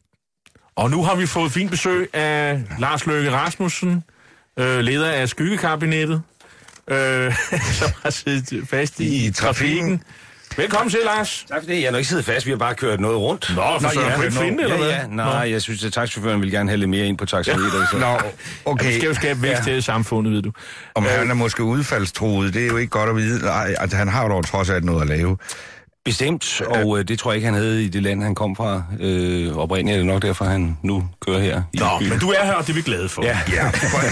Og nu har vi fået fint besøg af Lars Løkke Rasmussen, øh, leder af Skyggekabinettet, øh, som har siddet fast i, I trafikken. Velkommen til, Lars. Tak for det. Jeg har nok ikke siddet fast, vi har bare kørt noget rundt. Nå, for så kunne ikke finde det, eller hvad? Ja, ja. Nej, jeg synes, at taxichaufføren vil gerne have lidt mere ind på taxameteret. Så. Nå, okay. Vi skal jo skabe vækst til samfundet, ved du. Om han er måske udfaldstruet, det er jo ikke godt at vide. Nej, altså, han har jo dog trods alt noget at lave. Bestemt, og øh, det tror jeg ikke, han havde i det land, han kom fra. Øh, oprindeligt er det nok derfor, han nu kører her. I Nå, byen. men du er her, og det er vi glade for. Ja. Ja.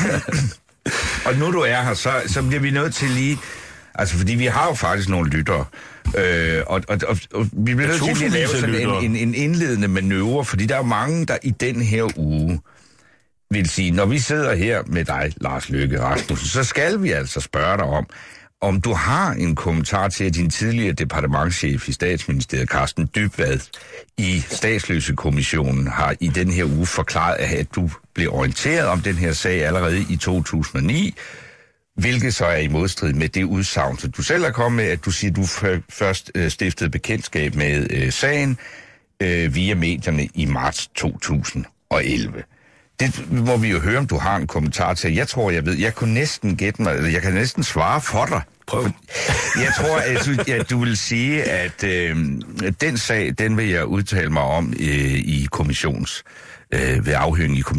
Og nu du er her, så, så bliver vi nødt til lige... Altså, fordi vi har jo faktisk nogle lyttere. Øh, og, og, og, og vi bliver nødt til lige at lave sådan en, en, en indledende manøvre, fordi der er mange, der i den her uge vil sige, når vi sidder her med dig, Lars Løkke Rasmussen, så skal vi altså spørge dig om, om du har en kommentar til, at din tidligere departementschef i Statsministeriet, Carsten Dybvad, i Statsløsekommissionen har i den her uge forklaret, at du blev orienteret om den her sag allerede i to tusind og ni, hvilket så er i modstrid med det udsagn, som du selv er kommet med, at du siger, at du først øh, stiftede bekendtskab med øh, sagen øh, via medierne i marts to tusind og elleve. Det må vi jo høre, om du har en kommentar til. Jeg tror, jeg ved, jeg kunne næsten gætte mig, eller jeg kan næsten svare for dig. Prøv. Jeg tror, at du, at du vil sige, at øh, den sag, den vil jeg udtale mig om øh, i kommissions, øh, ved afhøring i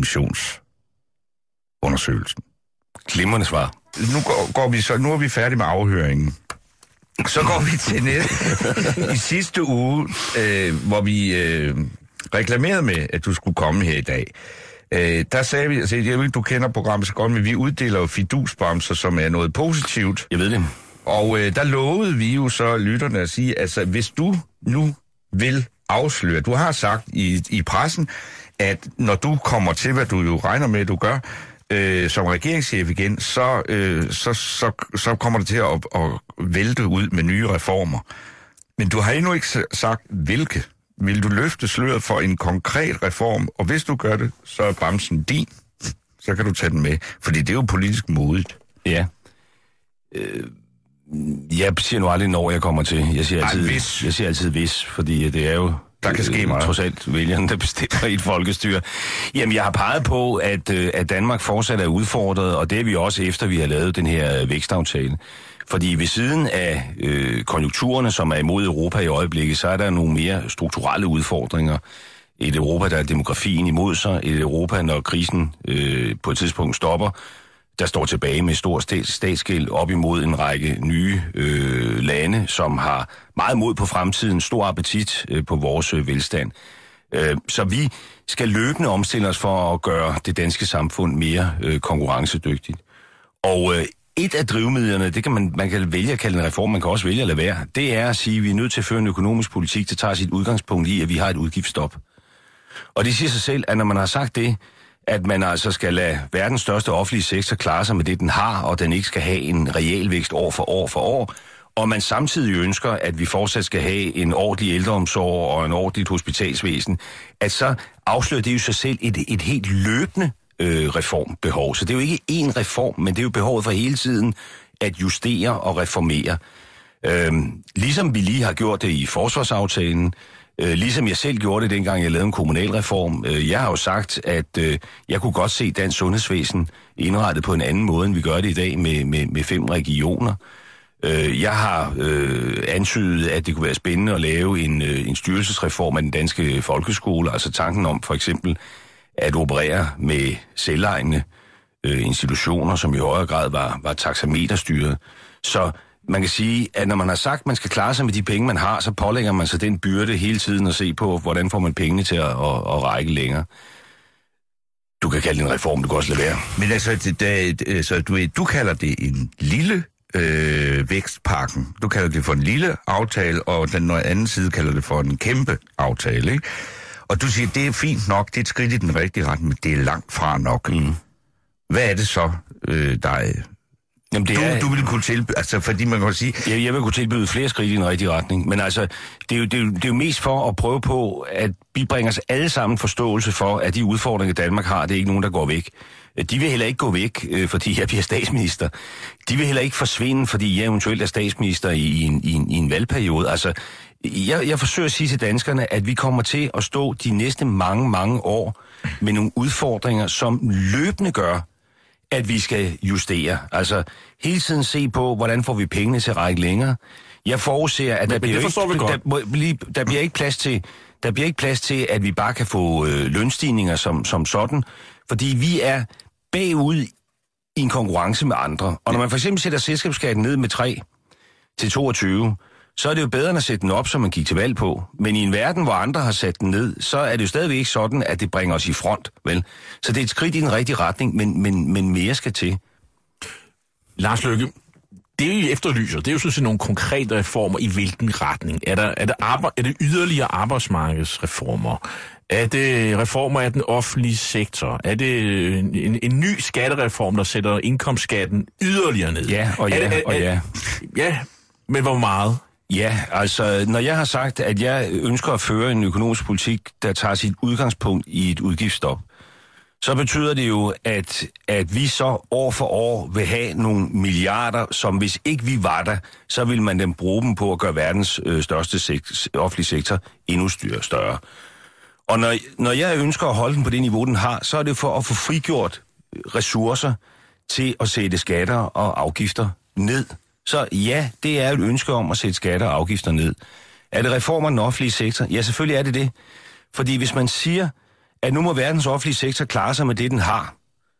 kommissionsundersøgelsen. Glimrende svar. Nu går, går vi så, nu er vi færdige med afhøringen. Så går vi til næste. I sidste uge, øh, hvor vi øh, reklamerede med, at du skulle komme her i dag, øh, der sagde vi, altså jeg ved ikke, du kender programmet så godt, men vi uddeler jo fidusbamser, som er noget positivt. Jeg ved det. Og øh, der lovede vi jo så lytterne at sige, altså hvis du nu vil afsløre, du har sagt i, i pressen, at når du kommer til, hvad du jo regner med, at du gør, Øh, som regeringschef igen, så, øh, så, så, så kommer det til at, at vælte ud med nye reformer. Men du har endnu ikke sagt, hvilke. Vil du løfte sløret for en konkret reform, og hvis du gør det, så er bamsen din. Så kan du tage den med, fordi det er jo politisk modigt. Ja. Øh, jeg siger nu aldrig, når jeg kommer til. Jeg siger altid, Ej, hvis. Jeg siger altid hvis, fordi det er jo... Der kan ske meget. Trods alt vælgerne, der bestemmer i et folkestyre. Jamen, jeg har peget på, at, at Danmark fortsat er udfordret, og det er vi også efter, vi har lavet den her vækstaftale. Fordi ved siden af øh, konjunkturerne, som er imod Europa i øjeblikket, så er der nogle mere strukturelle udfordringer. Et Europa, der er demografien imod sig. Et Europa, når krisen øh, på et tidspunkt stopper, der står tilbage med stor statsgæld op imod en række nye øh, lande, som har meget mod på fremtiden, stor appetit øh, på vores øh, velstand. Øh, så vi skal løbende omstille os for at gøre det danske samfund mere øh, konkurrencedygtigt. Og øh, et af drivmidlerne, det kan man, man kan vælge at kalde en reform, man kan også vælge at lade være, det er at sige, at vi er nødt til at føre en økonomisk politik, der tager sit udgangspunkt i, at vi har et udgiftsstop. Og det siger sig selv, at når man har sagt det, at man altså skal lade verdens største offentlige sektor klare sig med det, den har, og den ikke skal have en realvækst år for år for år, og man samtidig ønsker, at vi fortsat skal have en ordentlig ældreomsorg og en ordentlig hospitalsvæsen, at så afslører det jo sig selv et, et helt løbende øh, reformbehov. Så det er jo ikke én reform, men det er jo behovet for hele tiden at justere og reformere. Øhm, ligesom vi lige har gjort det i forsvarsaftalen, Øh, ligesom jeg selv gjorde det, dengang jeg lavede en kommunalreform. Øh, jeg har jo sagt, at øh, jeg kunne godt se dansk sundhedsvæsen indrettet på en anden måde, end vi gør det i dag med, med, med fem regioner. Øh, jeg har øh, antydet, at det kunne være spændende at lave en, øh, en styrelsesreform af den danske folkeskole, altså tanken om for eksempel at operere med selvejende øh, institutioner, som i højere grad var, var taxameterstyret. Så man kan sige, at når man har sagt, at man skal klare sig med de penge, man har, så pålægger man sig den byrde hele tiden at se på, hvordan får man pengene til at, at, at række længere. Du kan kalde det en reform, du kan også lade være. Men altså, det, det, så du, du kalder det en lille øh, vækstpakken. Du kalder det for en lille aftale, og den anden side kalder det for en kæmpe aftale, ikke? Og du siger, det er fint nok, det er et skridt i den rigtige retning, men det er langt fra nok. Mm. Hvad er det så, øh, der er... Jamen, det du, er, du vil kunne tilbyde, altså fordi man kan sige... Jeg, jeg vil kunne tilbyde flere skridt i en rigtig retning, men altså, det er, jo, det, er jo, det er jo mest for at prøve på, at vi bringer os alle sammen forståelse for, at de udfordringer, Danmark har, det er ikke nogen, der går væk. De vil heller ikke gå væk, fordi jeg bliver statsminister. De vil heller ikke forsvinde, fordi jeg eventuelt er statsminister i en, i en, i en valgperiode. Altså, jeg, jeg forsøger at sige til danskerne, at vi kommer til at stå de næste mange, mange år med nogle udfordringer, som løbende gør, at vi skal justere. Altså hele tiden se på, hvordan får vi pengene til at række længere. Jeg forudser, at der, men, bliver, men ikke, der, må, lige, der bliver ikke plads til, der bliver ikke plads til, at vi bare kan få øh, lønstigninger som, som sådan, fordi vi er bagud i en konkurrence med andre. Og når man for eksempel sætter selskabsskatten ned med tre til toogtyve, så er det jo bedre end at sætte den op, som man gik til valg på. Men i en verden, hvor andre har sat den ned, så er det jo stadigvæk ikke sådan, at det bringer os i front, vel? Så det er et skridt i den rigtige retning, men, men, men mere skal til. Lars Løkke, det er jo efterlyser, det er jo sådan set nogle konkrete reformer i hvilken retning. Er, der, er, der arbejde, er det yderligere arbejdsmarkedsreformer? Er det reformer af den offentlige sektor? Er det en, en, en ny skattereform, der sætter indkomstskatten yderligere ned? Ja, og ja, er, er, og ja. Ja, men hvor meget? Ja, altså, når jeg har sagt, at jeg ønsker at føre en økonomisk politik, der tager sit udgangspunkt i et udgiftsstop, så betyder det jo, at, at vi så år for år vil have nogle milliarder, som hvis ikke vi var der, så vil man dem bruge dem på at gøre verdens øh, største sek- offentlige sektor endnu større. Og når, når jeg ønsker at holde den på det niveau, den har, så er det for at få frigjort ressourcer til at sætte skatter og afgifter ned. Så ja, det er et ønske om at sætte skatter og afgifter ned. Er det reformer af den offentlige sektor? Ja, selvfølgelig er det det. Fordi hvis man siger, at nu må verdens offentlige sektor klare sig med det, den har,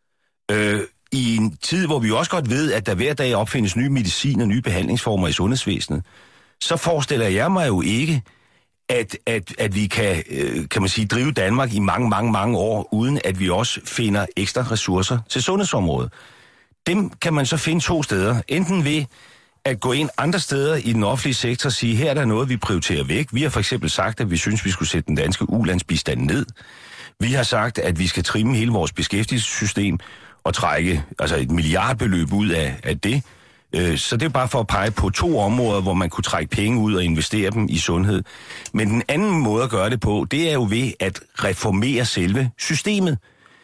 øh, i en tid, hvor vi også godt ved, at der hver dag opfindes nye medicin og nye behandlingsformer i sundhedsvæsenet, så forestiller jeg mig jo ikke, at, at, at vi kan, øh, kan man sige, drive Danmark i mange, mange, mange år, uden at vi også finder ekstra ressourcer til sundhedsområdet. Dem kan man så finde to steder. Enten ved at gå ind andre steder i den offentlige sektor og sige, her er der noget, vi prioriterer væk. Vi har for eksempel sagt, at vi synes, vi skulle sætte den danske ulandsbistand ned. Vi har sagt, at vi skal trimme hele vores beskæftigelsessystem og trække altså et milliardbeløb ud af, af det. Så det er bare for at pege på to områder, hvor man kunne trække penge ud og investere dem i sundhed. Men den anden måde at gøre det på, det er jo ved at reformere selve systemet.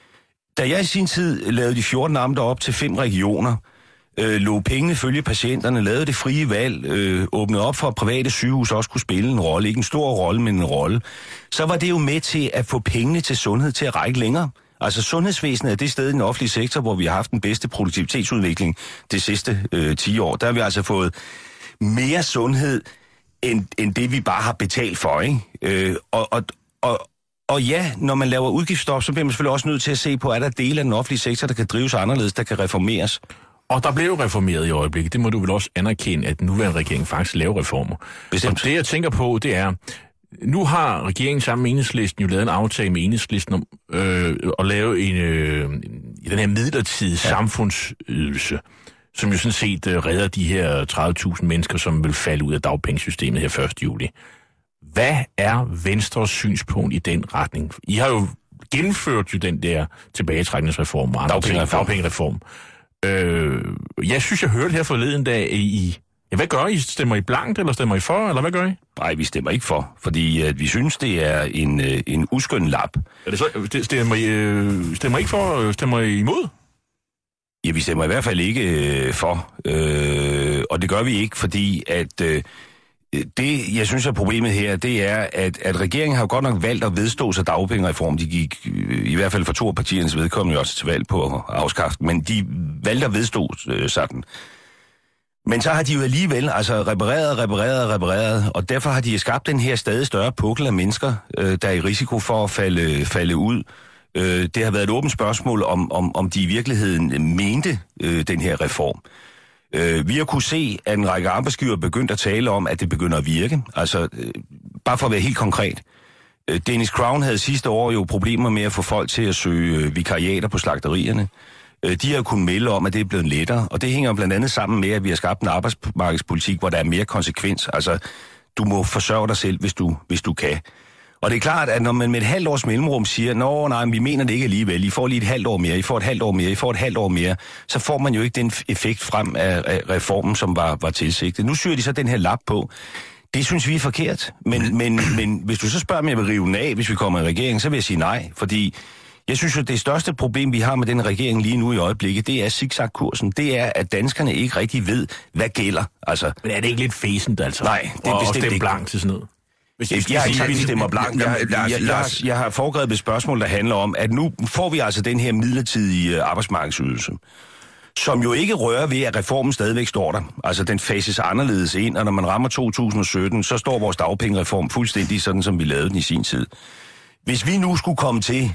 Da jeg i sin tid lavede de fjorten amter op til fem regioner, øh, lå pengene følge patienterne, lavede det frie valg, øh, åbnede op for, at private sygehus også kunne spille en rolle, ikke en stor rolle, men en rolle, så var det jo med til at få pengene til sundhed til at række længere. Altså sundhedsvæsenet er det sted i den offentlige sektor, hvor vi har haft den bedste produktivitetsudvikling de sidste øh, ti år. Der har vi altså fået mere sundhed, end, end det vi bare har betalt for, ikke? Øh, og, og, og Og ja, når man laver udgiftsstop, så bliver man selvfølgelig også nødt til at se på, at der er dele af den offentlige sektor, der kan drives anderledes, der kan reformeres. Og der blev reformeret i øjeblikket. Det må du vel også anerkende, at den nuværende regering faktisk laver reformer. Bestemt. Og det jeg tænker på, det er, nu har regeringen sammen med Enhedslisten jo lavet en aftale med Enhedslisten om øh, at lave en, øh, den her midlertidige ja. samfundsydelse, som jo sådan set øh, redder de her tredive tusind mennesker, som vil falde ud af dagpengesystemet her første juli. Hvad er Venstres synspunkt i den retning? I har jo gennemført jo den der tilbagetrækningsreform og dagpengereform. dagpengereform. Øh, jeg synes, jeg hørte her forleden dag i... Ja, hvad gør I? Stemmer I blankt, eller stemmer I for, eller hvad gør I? Nej, vi stemmer ikke for, fordi at vi synes, det er en, en uskøn lap. Er det så, stemmer, I, øh, stemmer I ikke for, stemmer I imod? Ja, vi stemmer i hvert fald ikke øh, for, øh, og det gør vi ikke, fordi at... Øh, Det, jeg synes er problemet her, det er, at, at regeringen har jo godt nok valgt at vedstå sig dagpengereform. De gik i hvert fald for to af partiernes vedkommende også til valg på at afskaffe, men de valgte at vedstå øh, sådan. Men så har de jo alligevel altså repareret, repareret, repareret, og derfor har de skabt den her stadig større pukkel af mennesker, øh, der er i risiko for at falde, falde ud. Øh, det har været et åbent spørgsmål, om, om, om de i virkeligheden mente øh, den her reform. Øh, vi har kunne se, at en række arbejdsgiver er begyndt at tale om, at det begynder at virke. Altså, øh, bare for at være helt konkret. Øh, Dennis Crown havde sidste år jo problemer med at få folk til at søge øh, vikariater på slagterierne. Øh, de har kunnet melde om, at det er blevet lettere, og det hænger blandt andet sammen med, at vi har skabt en arbejdsmarkedspolitik, hvor der er mere konsekvens. Altså, du må forsørge dig selv, hvis du, hvis du kan. Og det er klart, at når man med et halvt års mellemrum siger, nå nej, vi mener det ikke alligevel, I får lige et halvt år mere, I får et halvt år mere, I får et halvt år mere, så får man jo ikke den effekt frem af reformen, som var, var tilsigtet. Nu syr de så den her lap på. Det synes vi er forkert. Men, men, men hvis du så spørger, om jeg vil rive den af, hvis vi kommer i regeringen, så vil jeg sige nej. Fordi jeg synes jo, det største problem, vi har med den regering lige nu i øjeblikket, det er zigzag-kursen. Det er, at danskerne ikke rigtig ved, hvad gælder. Altså, men er det ikke lidt fæsent, altså? Nej, det er og bestemt ikke. Blank til sådan noget? Hvis Jeg, jeg, jeg, jeg stemmer blank. Jeg, jeg, jeg, jeg, har, jeg har foregrebet et spørgsmål, der handler om, at nu får vi altså den her midlertidige arbejdsmarkedsydelse, som jo ikke rører ved, at reformen stadigvæk står der. Altså, den fases anderledes ind, og når man rammer to tusind og sytten, så står vores dagpengereform fuldstændig sådan, som vi lavede den i sin tid. Hvis vi nu skulle komme til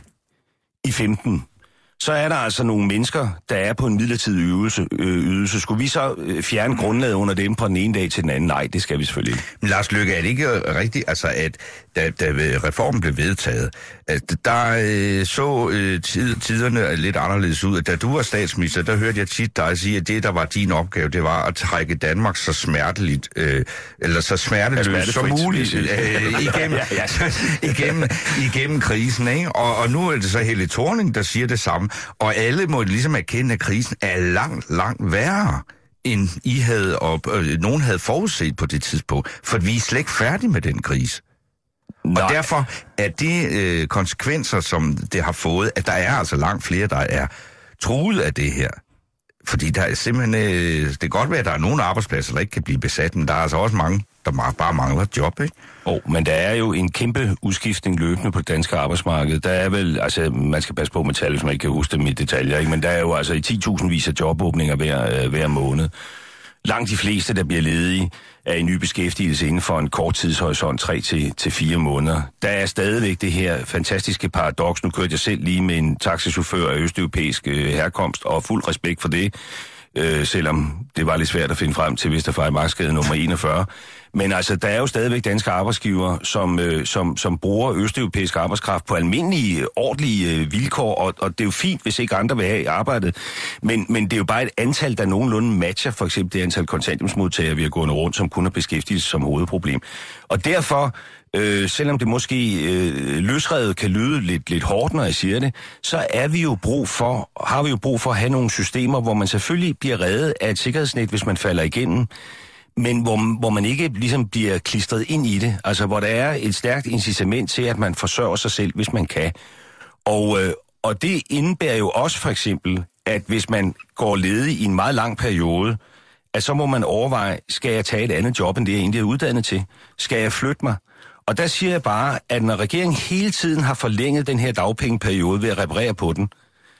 i femten, så er der altså nogle mennesker, der er på en midlertidig ydelse. Øh, ydelse. Skulle vi så øh, fjerne grundlaget under dem fra den ene dag til den anden? Nej, det skal vi selvfølgelig ikke. Men Lars Løkke, er det ikke rigtigt, altså, at da, da reformen blev vedtaget, at der øh, så øh, tid, tiderne lidt anderledes ud. Da du var statsminister, der hørte jeg tit dig sige, at det, der var din opgave, det var at trække Danmark så smerteligt, øh, eller så smerteløst som muligt øh, igennem, ja, ja, ja. igennem, igennem krisen. Ikke? Og, og nu er det så Helle Thorning, der siger det samme. Og alle må ligesom erkende, at krisen er langt, langt værre, end I havde, og øh, nogen havde forudset på det tidspunkt. For vi er slet ikke færdige med den krise. Nej. Og derfor er det øh, konsekvenser, som det har fået, at der er altså langt flere, der er truet af det her. Fordi der er simpelthen, øh, det kan godt være, at der er nogle arbejdspladser, der ikke kan blive besat, men der er altså også mange, der bare mangler job, ikke? Oh, men der er jo en kæmpe udskiftning løbende på det danske arbejdsmarked. Der er vel, altså man skal passe på med tal, hvis man ikke kan huske dem i detaljer, ikke? Men der er jo altså i ti tusind vis af jobåbninger hver, øh, hver måned. Langt de fleste, der bliver ledige, er i ny beskæftigelse inden for en kort tidshorisont, tre til fire måneder. Der er stadigvæk det her fantastiske paradoks. Nu kørte jeg selv lige med en taxichauffør af østeuropæisk øh, herkomst, og fuld respekt for det, øh, selvom det var lidt svært at finde frem til Vesterfejmarksgade nummer enogfyrre. Men altså, der er jo stadigvæk danske arbejdsgivere, som, øh, som, som bruger østeuropæisk arbejdskraft på almindelige, ordentlige øh, vilkår, og, og det er jo fint, hvis ikke andre vil have i arbejdet. Men, men det er jo bare et antal, der nogenlunde matcher, for eksempel det antal kontanthjælpsmodtagere, vi har gået rundt, som kun har beskæftigelse som hovedproblem. Og derfor, øh, selvom det måske øh, løsredet kan lyde lidt, lidt hårdt, når jeg siger det, så er vi jo brug for, har vi jo brug for at have nogle systemer, hvor man selvfølgelig bliver reddet af et sikkerhedsnet, hvis man falder igennem, men hvor, hvor man ikke ligesom bliver klistret ind i det. Altså, hvor der er et stærkt incitament til, at man forsørger sig selv, hvis man kan. Og, øh, og det indebærer jo også for eksempel, at hvis man går ledig i en meget lang periode, at så må man overveje, skal jeg tage et andet job, end det jeg egentlig er uddannet til? Skal jeg flytte mig? Og der siger jeg bare, at når regeringen hele tiden har forlænget den her dagpengeperiode ved at reparere på den,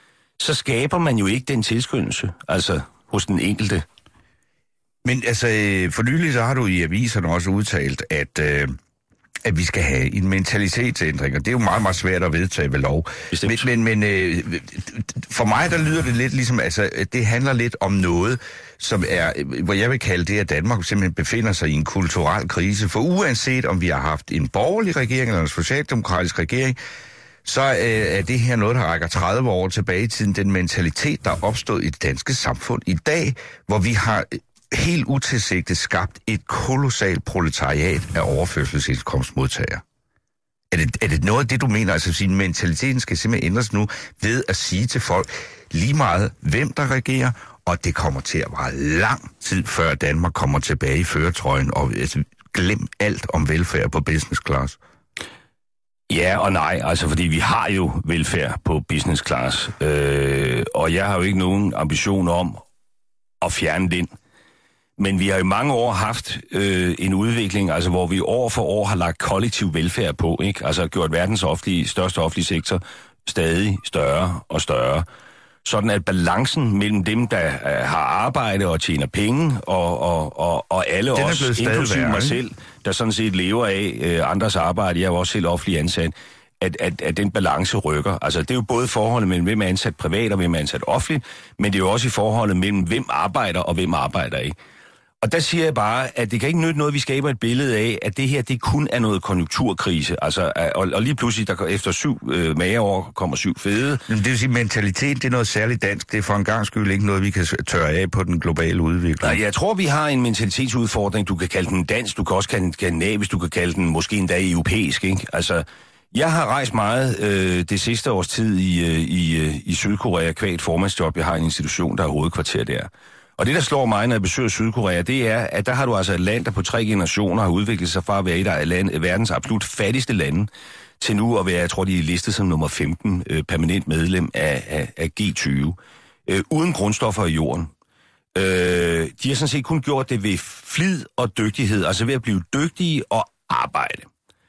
så skaber man jo ikke den tilskyndelse, altså hos den enkelte. Men altså, for nylig så har du i aviserne også udtalt, at, øh, at vi skal have en mentalitetsændring, og det er jo meget, meget svært at vedtage ved lov. Bestemt. Men, men, men øh, for mig, der lyder det lidt ligesom, altså, det handler lidt om noget, som er, hvor jeg vil kalde det, at Danmark simpelthen befinder sig i en kulturel krise. For uanset om vi har haft en borgerlig regering eller en socialdemokratisk regering, så øh, er det her noget, der rækker tredive år tilbage i tiden. Den mentalitet, der er opstået i det danske samfund i dag, hvor vi har helt utilsigtet skabt et kolossalt proletariat af overførselsindkomstmodtagere. Er det, er det noget af det, du mener? Altså, sin mentaliteten skal simpelthen ændres nu ved at sige til folk lige meget, hvem der regerer, og det kommer til at vare lang tid, før Danmark kommer tilbage i førertrøjen, og altså, glem alt om velfærd på business class. Ja og nej, altså fordi vi har jo velfærd på business class, øh, og jeg har jo ikke nogen ambition om at fjerne den. Men vi har i mange år haft øh, en udvikling, altså hvor vi år for år har lagt kollektiv velfærd på, ikke? Altså gjort verdens offentlige, største offentlige sektor stadig større og større. Sådan at balancen mellem dem, der øh, har arbejde og tjener penge, og, og, og, og alle os, inklusive mig selv, der sådan set lever af øh, andres arbejde, jeg er jo også selv offentlig ansat, at, at, at den balance rykker. Altså det er jo både forholdet mellem hvem er ansat privat og hvem er ansat offentligt, men det er jo også i forholdet mellem hvem arbejder og hvem arbejder ikke. Og der siger jeg bare, at det kan ikke nytte noget, vi skaber et billede af, at det her, det kun er noget konjunkturkrise. Altså, og, og lige pludselig, der efter syv øh, mageår kommer syv fede. Men det vil sige, mentalitet, det er noget særligt dansk. Det er for en gang skyld ikke noget, vi kan tørre af på den globale udvikling. Nej, jeg tror, vi har en mentalitetsudfordring. Du kan kalde den dansk, du kan også kalde den skandinavisk, du kan kalde den måske endda europæisk, ikke? Altså, jeg har rejst meget øh, det sidste års tid i, øh, i, øh, i Sydkorea, kvad et formandsjob. Jeg har en institution, der er hovedkvarter der. Og det, der slår mig, når jeg besøger Sydkorea, det er, at der har du altså et land, der på tre generationer har udviklet sig fra at være et af land, verdens absolut fattigste lande, til nu at være, jeg tror, de er listet som nummer femten øh, permanent medlem af, af, af G tyve, øh, uden grundstoffer i jorden. Øh, de har sådan set kun gjort det ved flid og dygtighed, altså ved at blive dygtige og arbejde.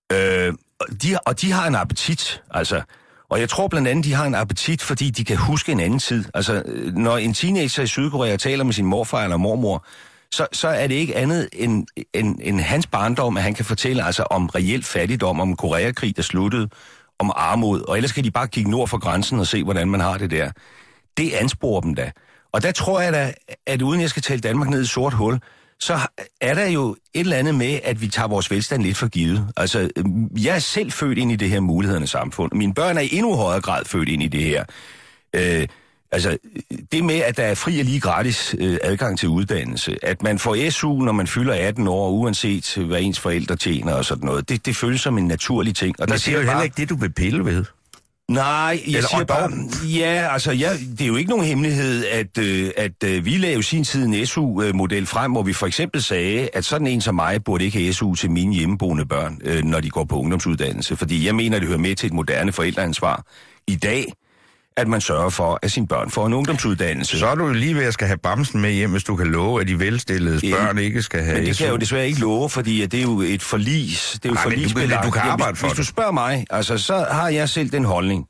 Øh, de, og de har en appetit, altså. Og jeg tror blandt andet, de har en appetit, fordi de kan huske en anden tid. Altså, når en teenager i Sydkorea taler med sin morfar eller mormor, så, så er det ikke andet end, end, end hans barndom, at han kan fortælle altså om reel fattigdom, om Koreakrig, der sluttede, om armod, og ellers kan de bare kigge nord for grænsen og se, hvordan man har det der. Det ansporer dem da. Og der tror jeg da, at uden jeg skal tale Danmark ned i sort hul, så er der jo et eller andet med, at vi tager vores velstand lidt for givet. Altså, jeg er selv født ind i det her mulighedernes samfund. Mine børn er i endnu højere grad født ind i det her. Øh, altså, det med, at der er fri og lige gratis øh, adgang til uddannelse, at man får S U, når man fylder atten år, uanset hvad ens forældre tjener og sådan noget, det, det føles som en naturlig ting. Og der siger jo heller bare... ikke det, du vil pille ved. Nej, jeg Eller siger bare, ja, altså, jeg, det er jo ikke nogen hemmelighed, at, øh, at øh, vi lavede sin tid en S U-model frem, hvor vi for eksempel sagde, at sådan en som mig burde ikke have S U til mine hjemmeboende børn, øh, når de går på ungdomsuddannelse. Fordi jeg mener, det hører med til et moderne forældreansvar i dag, at man sørger for, at sine børn får en ungdomsuddannelse. Så er du lige ved at skal have bamsen med hjem, hvis du kan love, at de velstillede ja, børn ikke skal have men det S U. kan jeg jo desværre ikke love, fordi det er jo et forlis. Det er jo Nej, forlisbelagt. Du, du kan arbejde for hvis, det. Hvis du spørger mig, altså, så har jeg selv den holdning,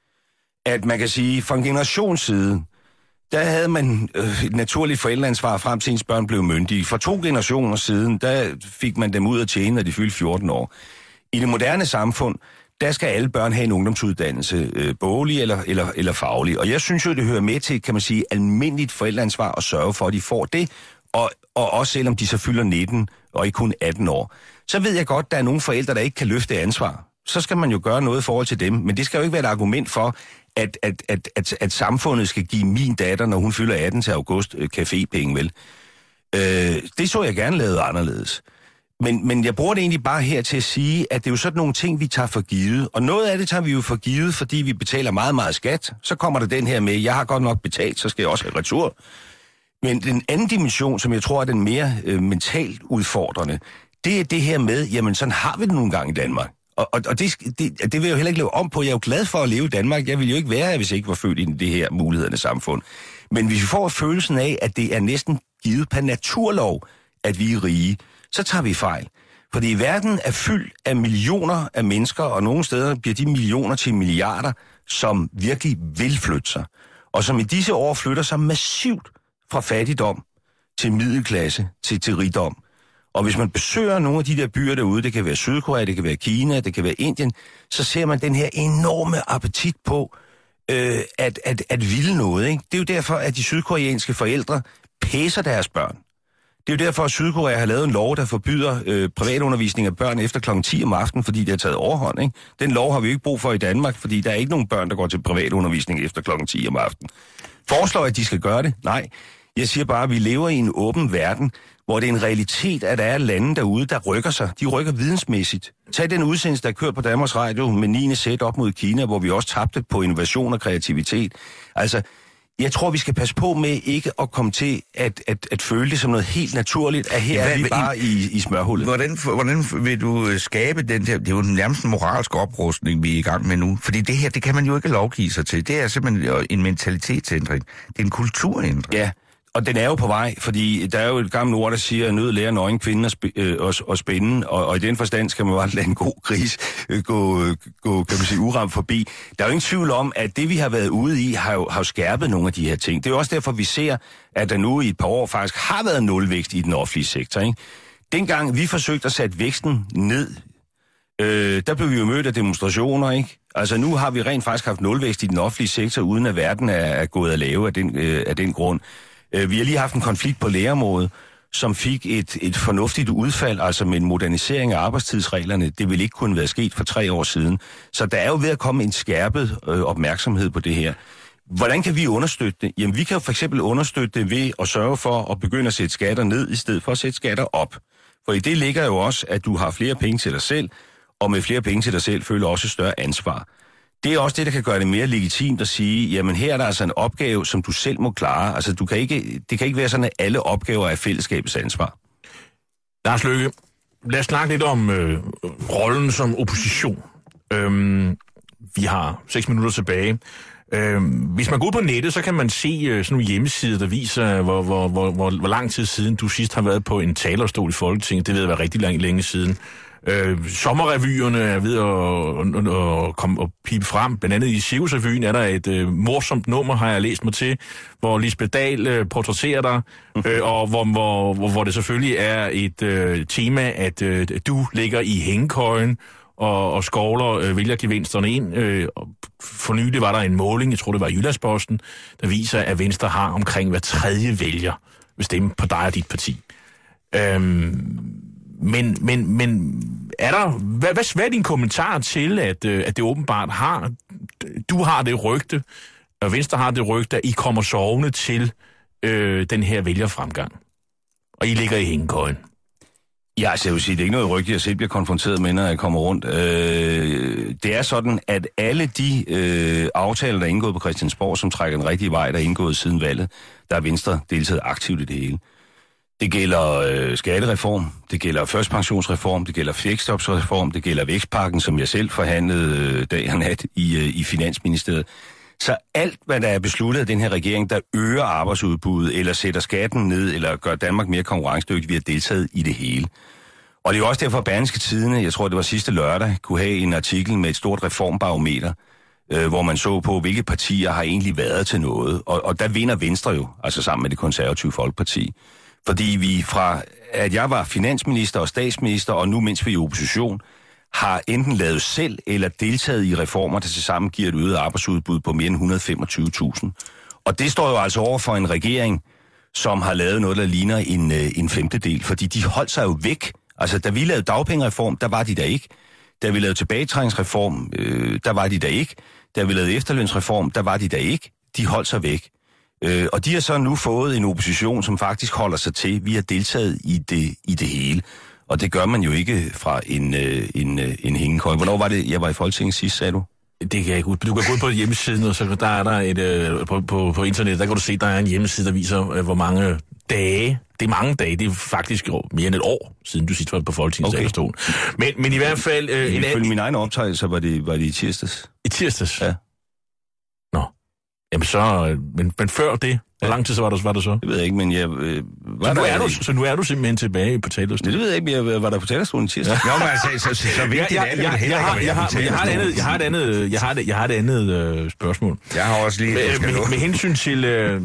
at man kan sige, fra en generations side, der havde man øh, et naturligt forældreansvar frem til ens børn blev myndige. For to generationer siden, der fik man dem ud at tjene, når de fyldte fjorten år. I det moderne samfund, der skal alle børn have en ungdomsuddannelse, øh, boglig eller, eller, eller faglig. Og jeg synes jo, det hører med til, kan man sige, almindeligt forældreansvar at sørge for, at de får det. Og, og også selvom de så fylder nitten og ikke kun atten år. Så ved jeg godt, der er nogle forældre, der ikke kan løfte ansvar. Så skal man jo gøre noget i forhold til dem. Men det skal jo ikke være et argument for, at, at, at, at, at samfundet skal give min datter, når hun fylder atten til august, cafépenge, vel? Øh, det så jeg gerne lavet anderledes. Men, men jeg bruger det egentlig bare her til at sige, at det er jo sådan nogle ting, vi tager for givet. Og noget af det tager vi jo for givet, fordi vi betaler meget, meget skat. Så kommer der den her med, jeg har godt nok betalt, så skal jeg også have retur. Men den anden dimension, som jeg tror er den mere øh, mentalt udfordrende, det er det her med, jamen sådan har vi det nogle gange i Danmark. Og, og, og det, det, det vil jeg jo heller ikke leve om på. Jeg er jo glad for at leve i Danmark. Jeg ville jo ikke være her, hvis jeg ikke var født i det her mulighedernes samfund. Men hvis vi får følelsen af, at det er næsten givet per naturlov, at vi er rige, så tager vi fejl. Fordi verden er fyldt af millioner af mennesker, og nogle steder bliver de millioner til milliarder, som virkelig vil flytte sig. Og som i disse år flytter sig massivt fra fattigdom til middelklasse til, til rigdom. Og hvis man besøger nogle af de der byer derude, det kan være Sydkorea, det kan være Kina, det kan være Indien, så ser man den her enorme appetit på øh, at, at, at ville noget. Ikke? Det er jo derfor, at de sydkoreanske forældre pæser deres børn. Det er jo derfor, at Sydkorea har lavet en lov, der forbyder øh, privatundervisning af børn efter klokken ti om aftenen, fordi det har taget overhånd. Ikke? Den lov har vi jo ikke brug for i Danmark, fordi der er ikke nogen børn, der går til privatundervisning efter klokken ti om aftenen. Foreslår, at de skal gøre det? Nej. Jeg siger bare, at vi lever i en åben verden, hvor det er en realitet, at der er lande derude, der rykker sig. De rykker vidensmæssigt. Tag den udsendelse, der er kørt på Danmarks Radio med niende sæt op mod Kina, hvor vi også tabte på innovation og kreativitet. Altså, jeg tror, vi skal passe på med ikke at komme til at, at, at føle det som noget helt naturligt, at her Hvad, er vi bare i, i smørhullet. Hvordan, hvordan vil du skabe den der, det er jo nærmest en moralsk oprustning, vi er i gang med nu. Fordi det her, det kan man jo ikke lovgive sig til. Det er simpelthen en mentalitetsændring. Det er en kulturændring. Ja. Og den er jo på vej, fordi der er jo et gammelt ord, der siger, at nød lærer nøgen kvinden at, sp- øh, at, at spænde, og, og i den forstand skal man bare lade en god gris øh, gå, gå, kan man sige, uramt forbi. Der er jo ingen tvivl om, at det, vi har været ude i, har jo, har jo skærpet nogle af de her ting. Det er jo også derfor, vi ser, at der nu i et par år faktisk har været nulvækst i den offentlige sektor. Ikke? Dengang vi forsøgte at sætte væksten ned, øh, der blev vi jo mødt af demonstrationer, ikke? Altså nu har vi rent faktisk haft nulvækst i den offentlige sektor, uden at verden er, er gået at lave af den, øh, af den grund. Vi har lige haft en konflikt på lærerområdet, som fik et, et fornuftigt udfald, altså med en modernisering af arbejdstidsreglerne. Det ville ikke kunne være sket for tre år siden. Så der er jo ved at komme en skærpet øh, opmærksomhed på det her. Hvordan kan vi understøtte det? Jamen, vi kan jo for eksempel understøtte det ved at sørge for at begynde at sætte skatter ned, i stedet for at sætte skatter op. For i det ligger jo også, at du har flere penge til dig selv, og med flere penge til dig selv føler også et større ansvar. Det er også det, der kan gøre det mere legitimt at sige, jamen her er der altså en opgave, som du selv må klare. Altså du kan ikke, det kan ikke være sådan, at alle opgaver er fællesskabets ansvar. Lars Løkke, lad os snakke lidt om øh, rollen som opposition. Øhm, vi har seks minutter tilbage. Øh, hvis man går ud på nettet, så kan man se øh, sådan nogle hjemmesider, der viser, hvor, hvor, hvor, hvor, hvor lang tid siden du sidst har været på en talerstol i Folketinget. Det ved jeg være rigtig længe, længe siden. Øh, sommerrevyerne er ved at, at, at komme og pipe frem. Blandt andet i Cirkusrevyen er der et øh, morsomt nummer, har jeg læst mig til, hvor Lisbeth Dahl øh, portrætterer dig, øh, og hvor, hvor, hvor, hvor det selvfølgelig er et øh, tema, at øh, du ligger i hængekøjen og, og skovler øh, vælgergevinsterne ind. Øh, for nylig var der en måling, jeg tror det var i Jyllandsposten, der viser, at Venstre har omkring hver tredje vælger vil stemme på dig og dit parti. Øhm, men, men, men er der, hvad, hvad, hvad er din kommentar til, at, at det åbenbart har, du har det rygte, og Venstre har det rygte, at I kommer sovende til øh, den her vælgerfremgang, og I ligger i hængekøjen? Ja, altså jeg vil sige, det er ikke noget rygte, jeg selv bliver konfronteret med, når jeg kommer rundt. Øh, det er sådan, at alle de øh, aftaler, der er indgået på Christiansborg, som trækker den rigtige vej, der er indgået siden valget, der er Venstre deltaget aktivt i det hele. Det gælder øh, skattereform, det gælder førstpensionsreform, det gælder fleksjobsreform, det gælder vækstpakken, som jeg selv forhandlede øh, dag og nat i, øh, i Finansministeriet. Så alt, hvad der er besluttet af den her regering, der øger arbejdsudbuddet, eller sætter skatten ned, eller gør Danmark mere konkurrencedygtig, vi har deltaget i det hele. Og det er jo også derfor, at Berlingske Tidende, jeg tror det var sidste lørdag, kunne have en artikel med et stort reformbarometer, øh, hvor man så på, hvilke partier har egentlig været til noget. Og, og der vinder Venstre jo, altså sammen med det konservative Folkeparti. Fordi vi fra, at jeg var finansminister og statsminister, og nu mens vi er i opposition, har enten lavet selv eller deltaget i reformer, der tilsammen giver et øget arbejdsudbud på mere end et hundrede og femogtyve tusind. Og det står jo altså over for en regering, som har lavet noget, der ligner en, en femtedel, fordi de holdt sig jo væk. Altså, da vi lavede dagpengereform, der var de der ikke. Da vi lavede tilbagetrækningsreform, øh, der var de der ikke. Da vi lavede efterlønsreform, der var de der ikke. De holdt sig væk. Øh, og de har så nu fået en opposition, som faktisk holder sig til. Vi har deltaget i det, i det hele. Og det gør man jo ikke fra en, øh, en, øh, en hængekøj. Hvornår var det, jeg var i Folketinget sidst, sagde du? Det kan jeg ikke. Du kan gå ud på hjemmesiden, og så der er der et, øh, på, på, på internet, der kan du se, der er en hjemmeside, der viser, øh, hvor mange dage, det er mange dage, det er faktisk mere end et år, siden du sidst var på Folketingets talerstol. Okay. Men, men i hvert fald... Øh, Ifølge en, min egen optagelse var det, var det i tirsdags. I tirsdags? Ja. Nå. Jamen så... Men, men før det, hvor lang tid så var det, var det så? Det ved jeg ikke, men jeg... Øh, var så, nu der, er du, så nu er du simpelthen tilbage på talerstolen? Det ved jeg ikke, men jeg var der på talerstolen tirsdag. Ja. Nå, men altså, så, så, så vigtigt ja, ja, er det ja, heller ikke at være Jeg har et andet, jeg har et andet, jeg har et, jeg har et andet øh, spørgsmål. Jeg har også lige... Med, med, med hensyn til... Øh,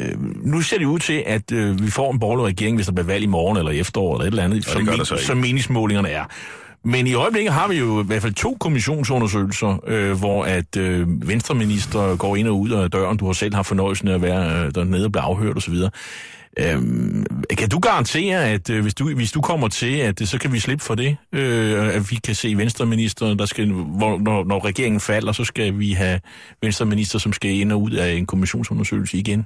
nu ser det ud til, at øh, vi får en borgerlig regering, hvis der bliver valg i morgen eller i efterår eller et eller andet, som, men, som meningsmålingerne er. Men i øjeblikket har vi jo i hvert fald to kommissionsundersøgelser, øh, hvor at øh, venstreminister går ind og ud af døren. Du har selv haft fornøjelsen af at være øh, dernede og blive afhørt osv. Øh, kan du garantere, at øh, hvis, du, hvis du kommer til, at øh, så kan vi slippe for det? Øh, at vi kan se venstreminister, der skal, hvor, når, når regeringen falder, så skal vi have venstreminister, som skal ind og ud af en kommissionsundersøgelse igen?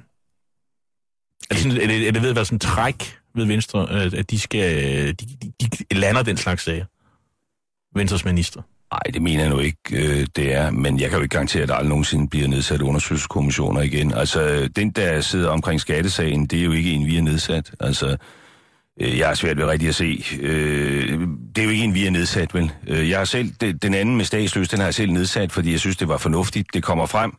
Er det, sådan, er det, er det ved at være sådan en træk ved Venstre, at, at de, skal, de, de, de lander den slags sager? Venstres minister? Nej, det mener jeg nu ikke, øh, det er. Men jeg kan jo ikke garantere, at der aldrig nogensinde bliver nedsat undersøgelseskommissioner igen. Altså, den, der sidder omkring skattesagen, det er jo ikke en, vi er nedsat. Altså, øh, jeg har svært ved rigtig at se. Øh, det er jo ikke en, vi er nedsat, vel? Øh, jeg har selv, det, den anden med statsløs, den har jeg selv nedsat, fordi jeg synes, det var fornuftigt. Det kommer frem,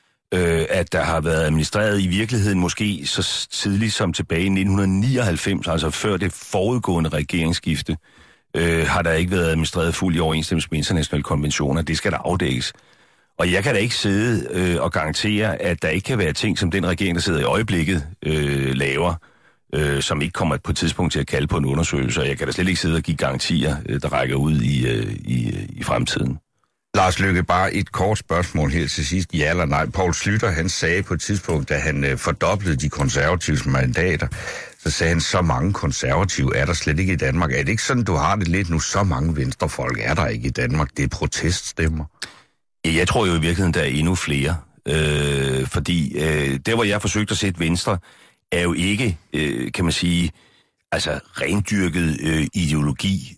øh, at der har været administreret i virkeligheden måske så tidligt som tilbage i nitten nioghalvfems, altså før det forudgående regeringsskifte. Øh, har der ikke været administreret fuldt i overensstemmelse med internationale konventioner. Det skal der afdækkes. Og jeg kan da ikke sidde øh, og garantere, at der ikke kan være ting, som den regering, der sidder i øjeblikket, øh, laver, øh, som ikke kommer på et tidspunkt til at kalde på en undersøgelse. Og jeg kan da slet ikke sidde og give garantier, øh, der rækker ud i, øh, i, i fremtiden. Lars Løkke, bare et kort spørgsmål her til sidst. Ja eller nej? Poul Schlüter, han sagde på et tidspunkt, da han øh, fordoblede de konservatives mandater, så sagde han, så mange konservative er der slet ikke i Danmark. Er det ikke sådan, du har det lidt nu? Så mange venstrefolk er der ikke i Danmark. Det er proteststemmer. Jeg tror jo i virkeligheden, der er endnu flere. Øh, fordi øh, der, hvor jeg har forsøgt at sætte Venstre, er jo ikke, øh, kan man sige, altså rendyrket øh, ideologi.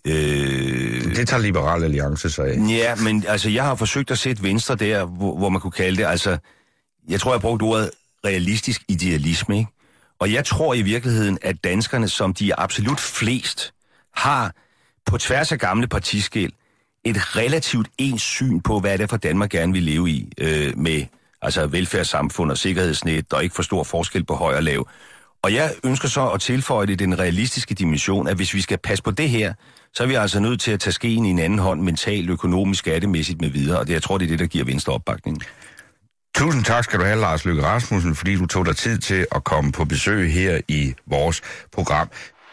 Øh, det tager Liberal Alliance sig af. Ja, men altså, jeg har forsøgt at sætte Venstre der, hvor, hvor man kunne kalde det, altså, jeg tror, jeg har brugt ordet realistisk idealisme, ikke? Og jeg tror i virkeligheden, at danskerne, som de er absolut flest, har på tværs af gamle partiskel et relativt ens syn på, hvad det er for Danmark gerne vil leve i, øh, med altså velfærdssamfund og sikkerhedsnet, og ikke for stor forskel på høj og lav. Og jeg ønsker så at tilføje det i den realistiske dimension, at hvis vi skal passe på det her, så er vi altså nødt til at tage skeen i en anden hånd, mentalt, økonomisk, skattemæssigt med videre, og det, jeg tror, det er det, der giver Venstre opbakning. Tusind tak skal du have, Lars Løkke Rasmussen, fordi du tog dig tid til at komme på besøg her i vores program.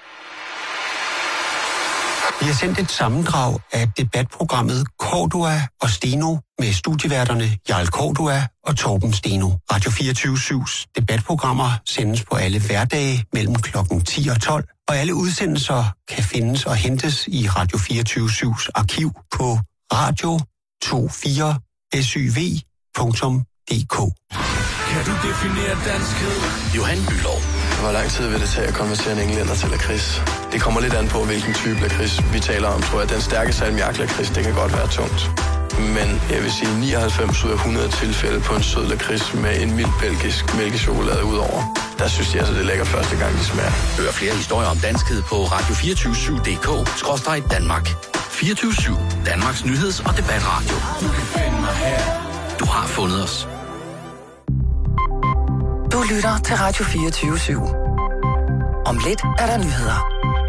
Vi har sendt et sammendrag af debatprogrammet Cordua og Steno med studieværterne Jarl Cordua og Torben Steno. Radio fireogtyve syvs debatprogrammer sendes på alle hverdage mellem klokken ti og tolv, og alle udsendelser kan findes og hentes i Radio fireogtyve syvs arkiv på radio to fire syv punktum d k. Kan du definere danskhed? Johan Bülow. Hvor lang tid vil det tage at konvertere en englænder til lakrids? Det kommer lidt an på, hvilken type lakrids vi taler om, tror jeg. Den stærke salmiak-lakrids, det kan godt være tungt. Men jeg vil sige nioghalvfems ud af hundrede tilfælde på en sød lakrids med en mild belgisk mælkechokolade udover. Der synes jeg altså, det lægger første gang, de smager. Hør flere historier om danskhed på radio to fire syv punktum d k skråstreg Danmark. fireogtyve syv, Danmarks nyheds- og debatradio. Du kan finde mig her. Du har fundet os. Du lytter til Radio fireogtyve syv. Om lidt er der nyheder.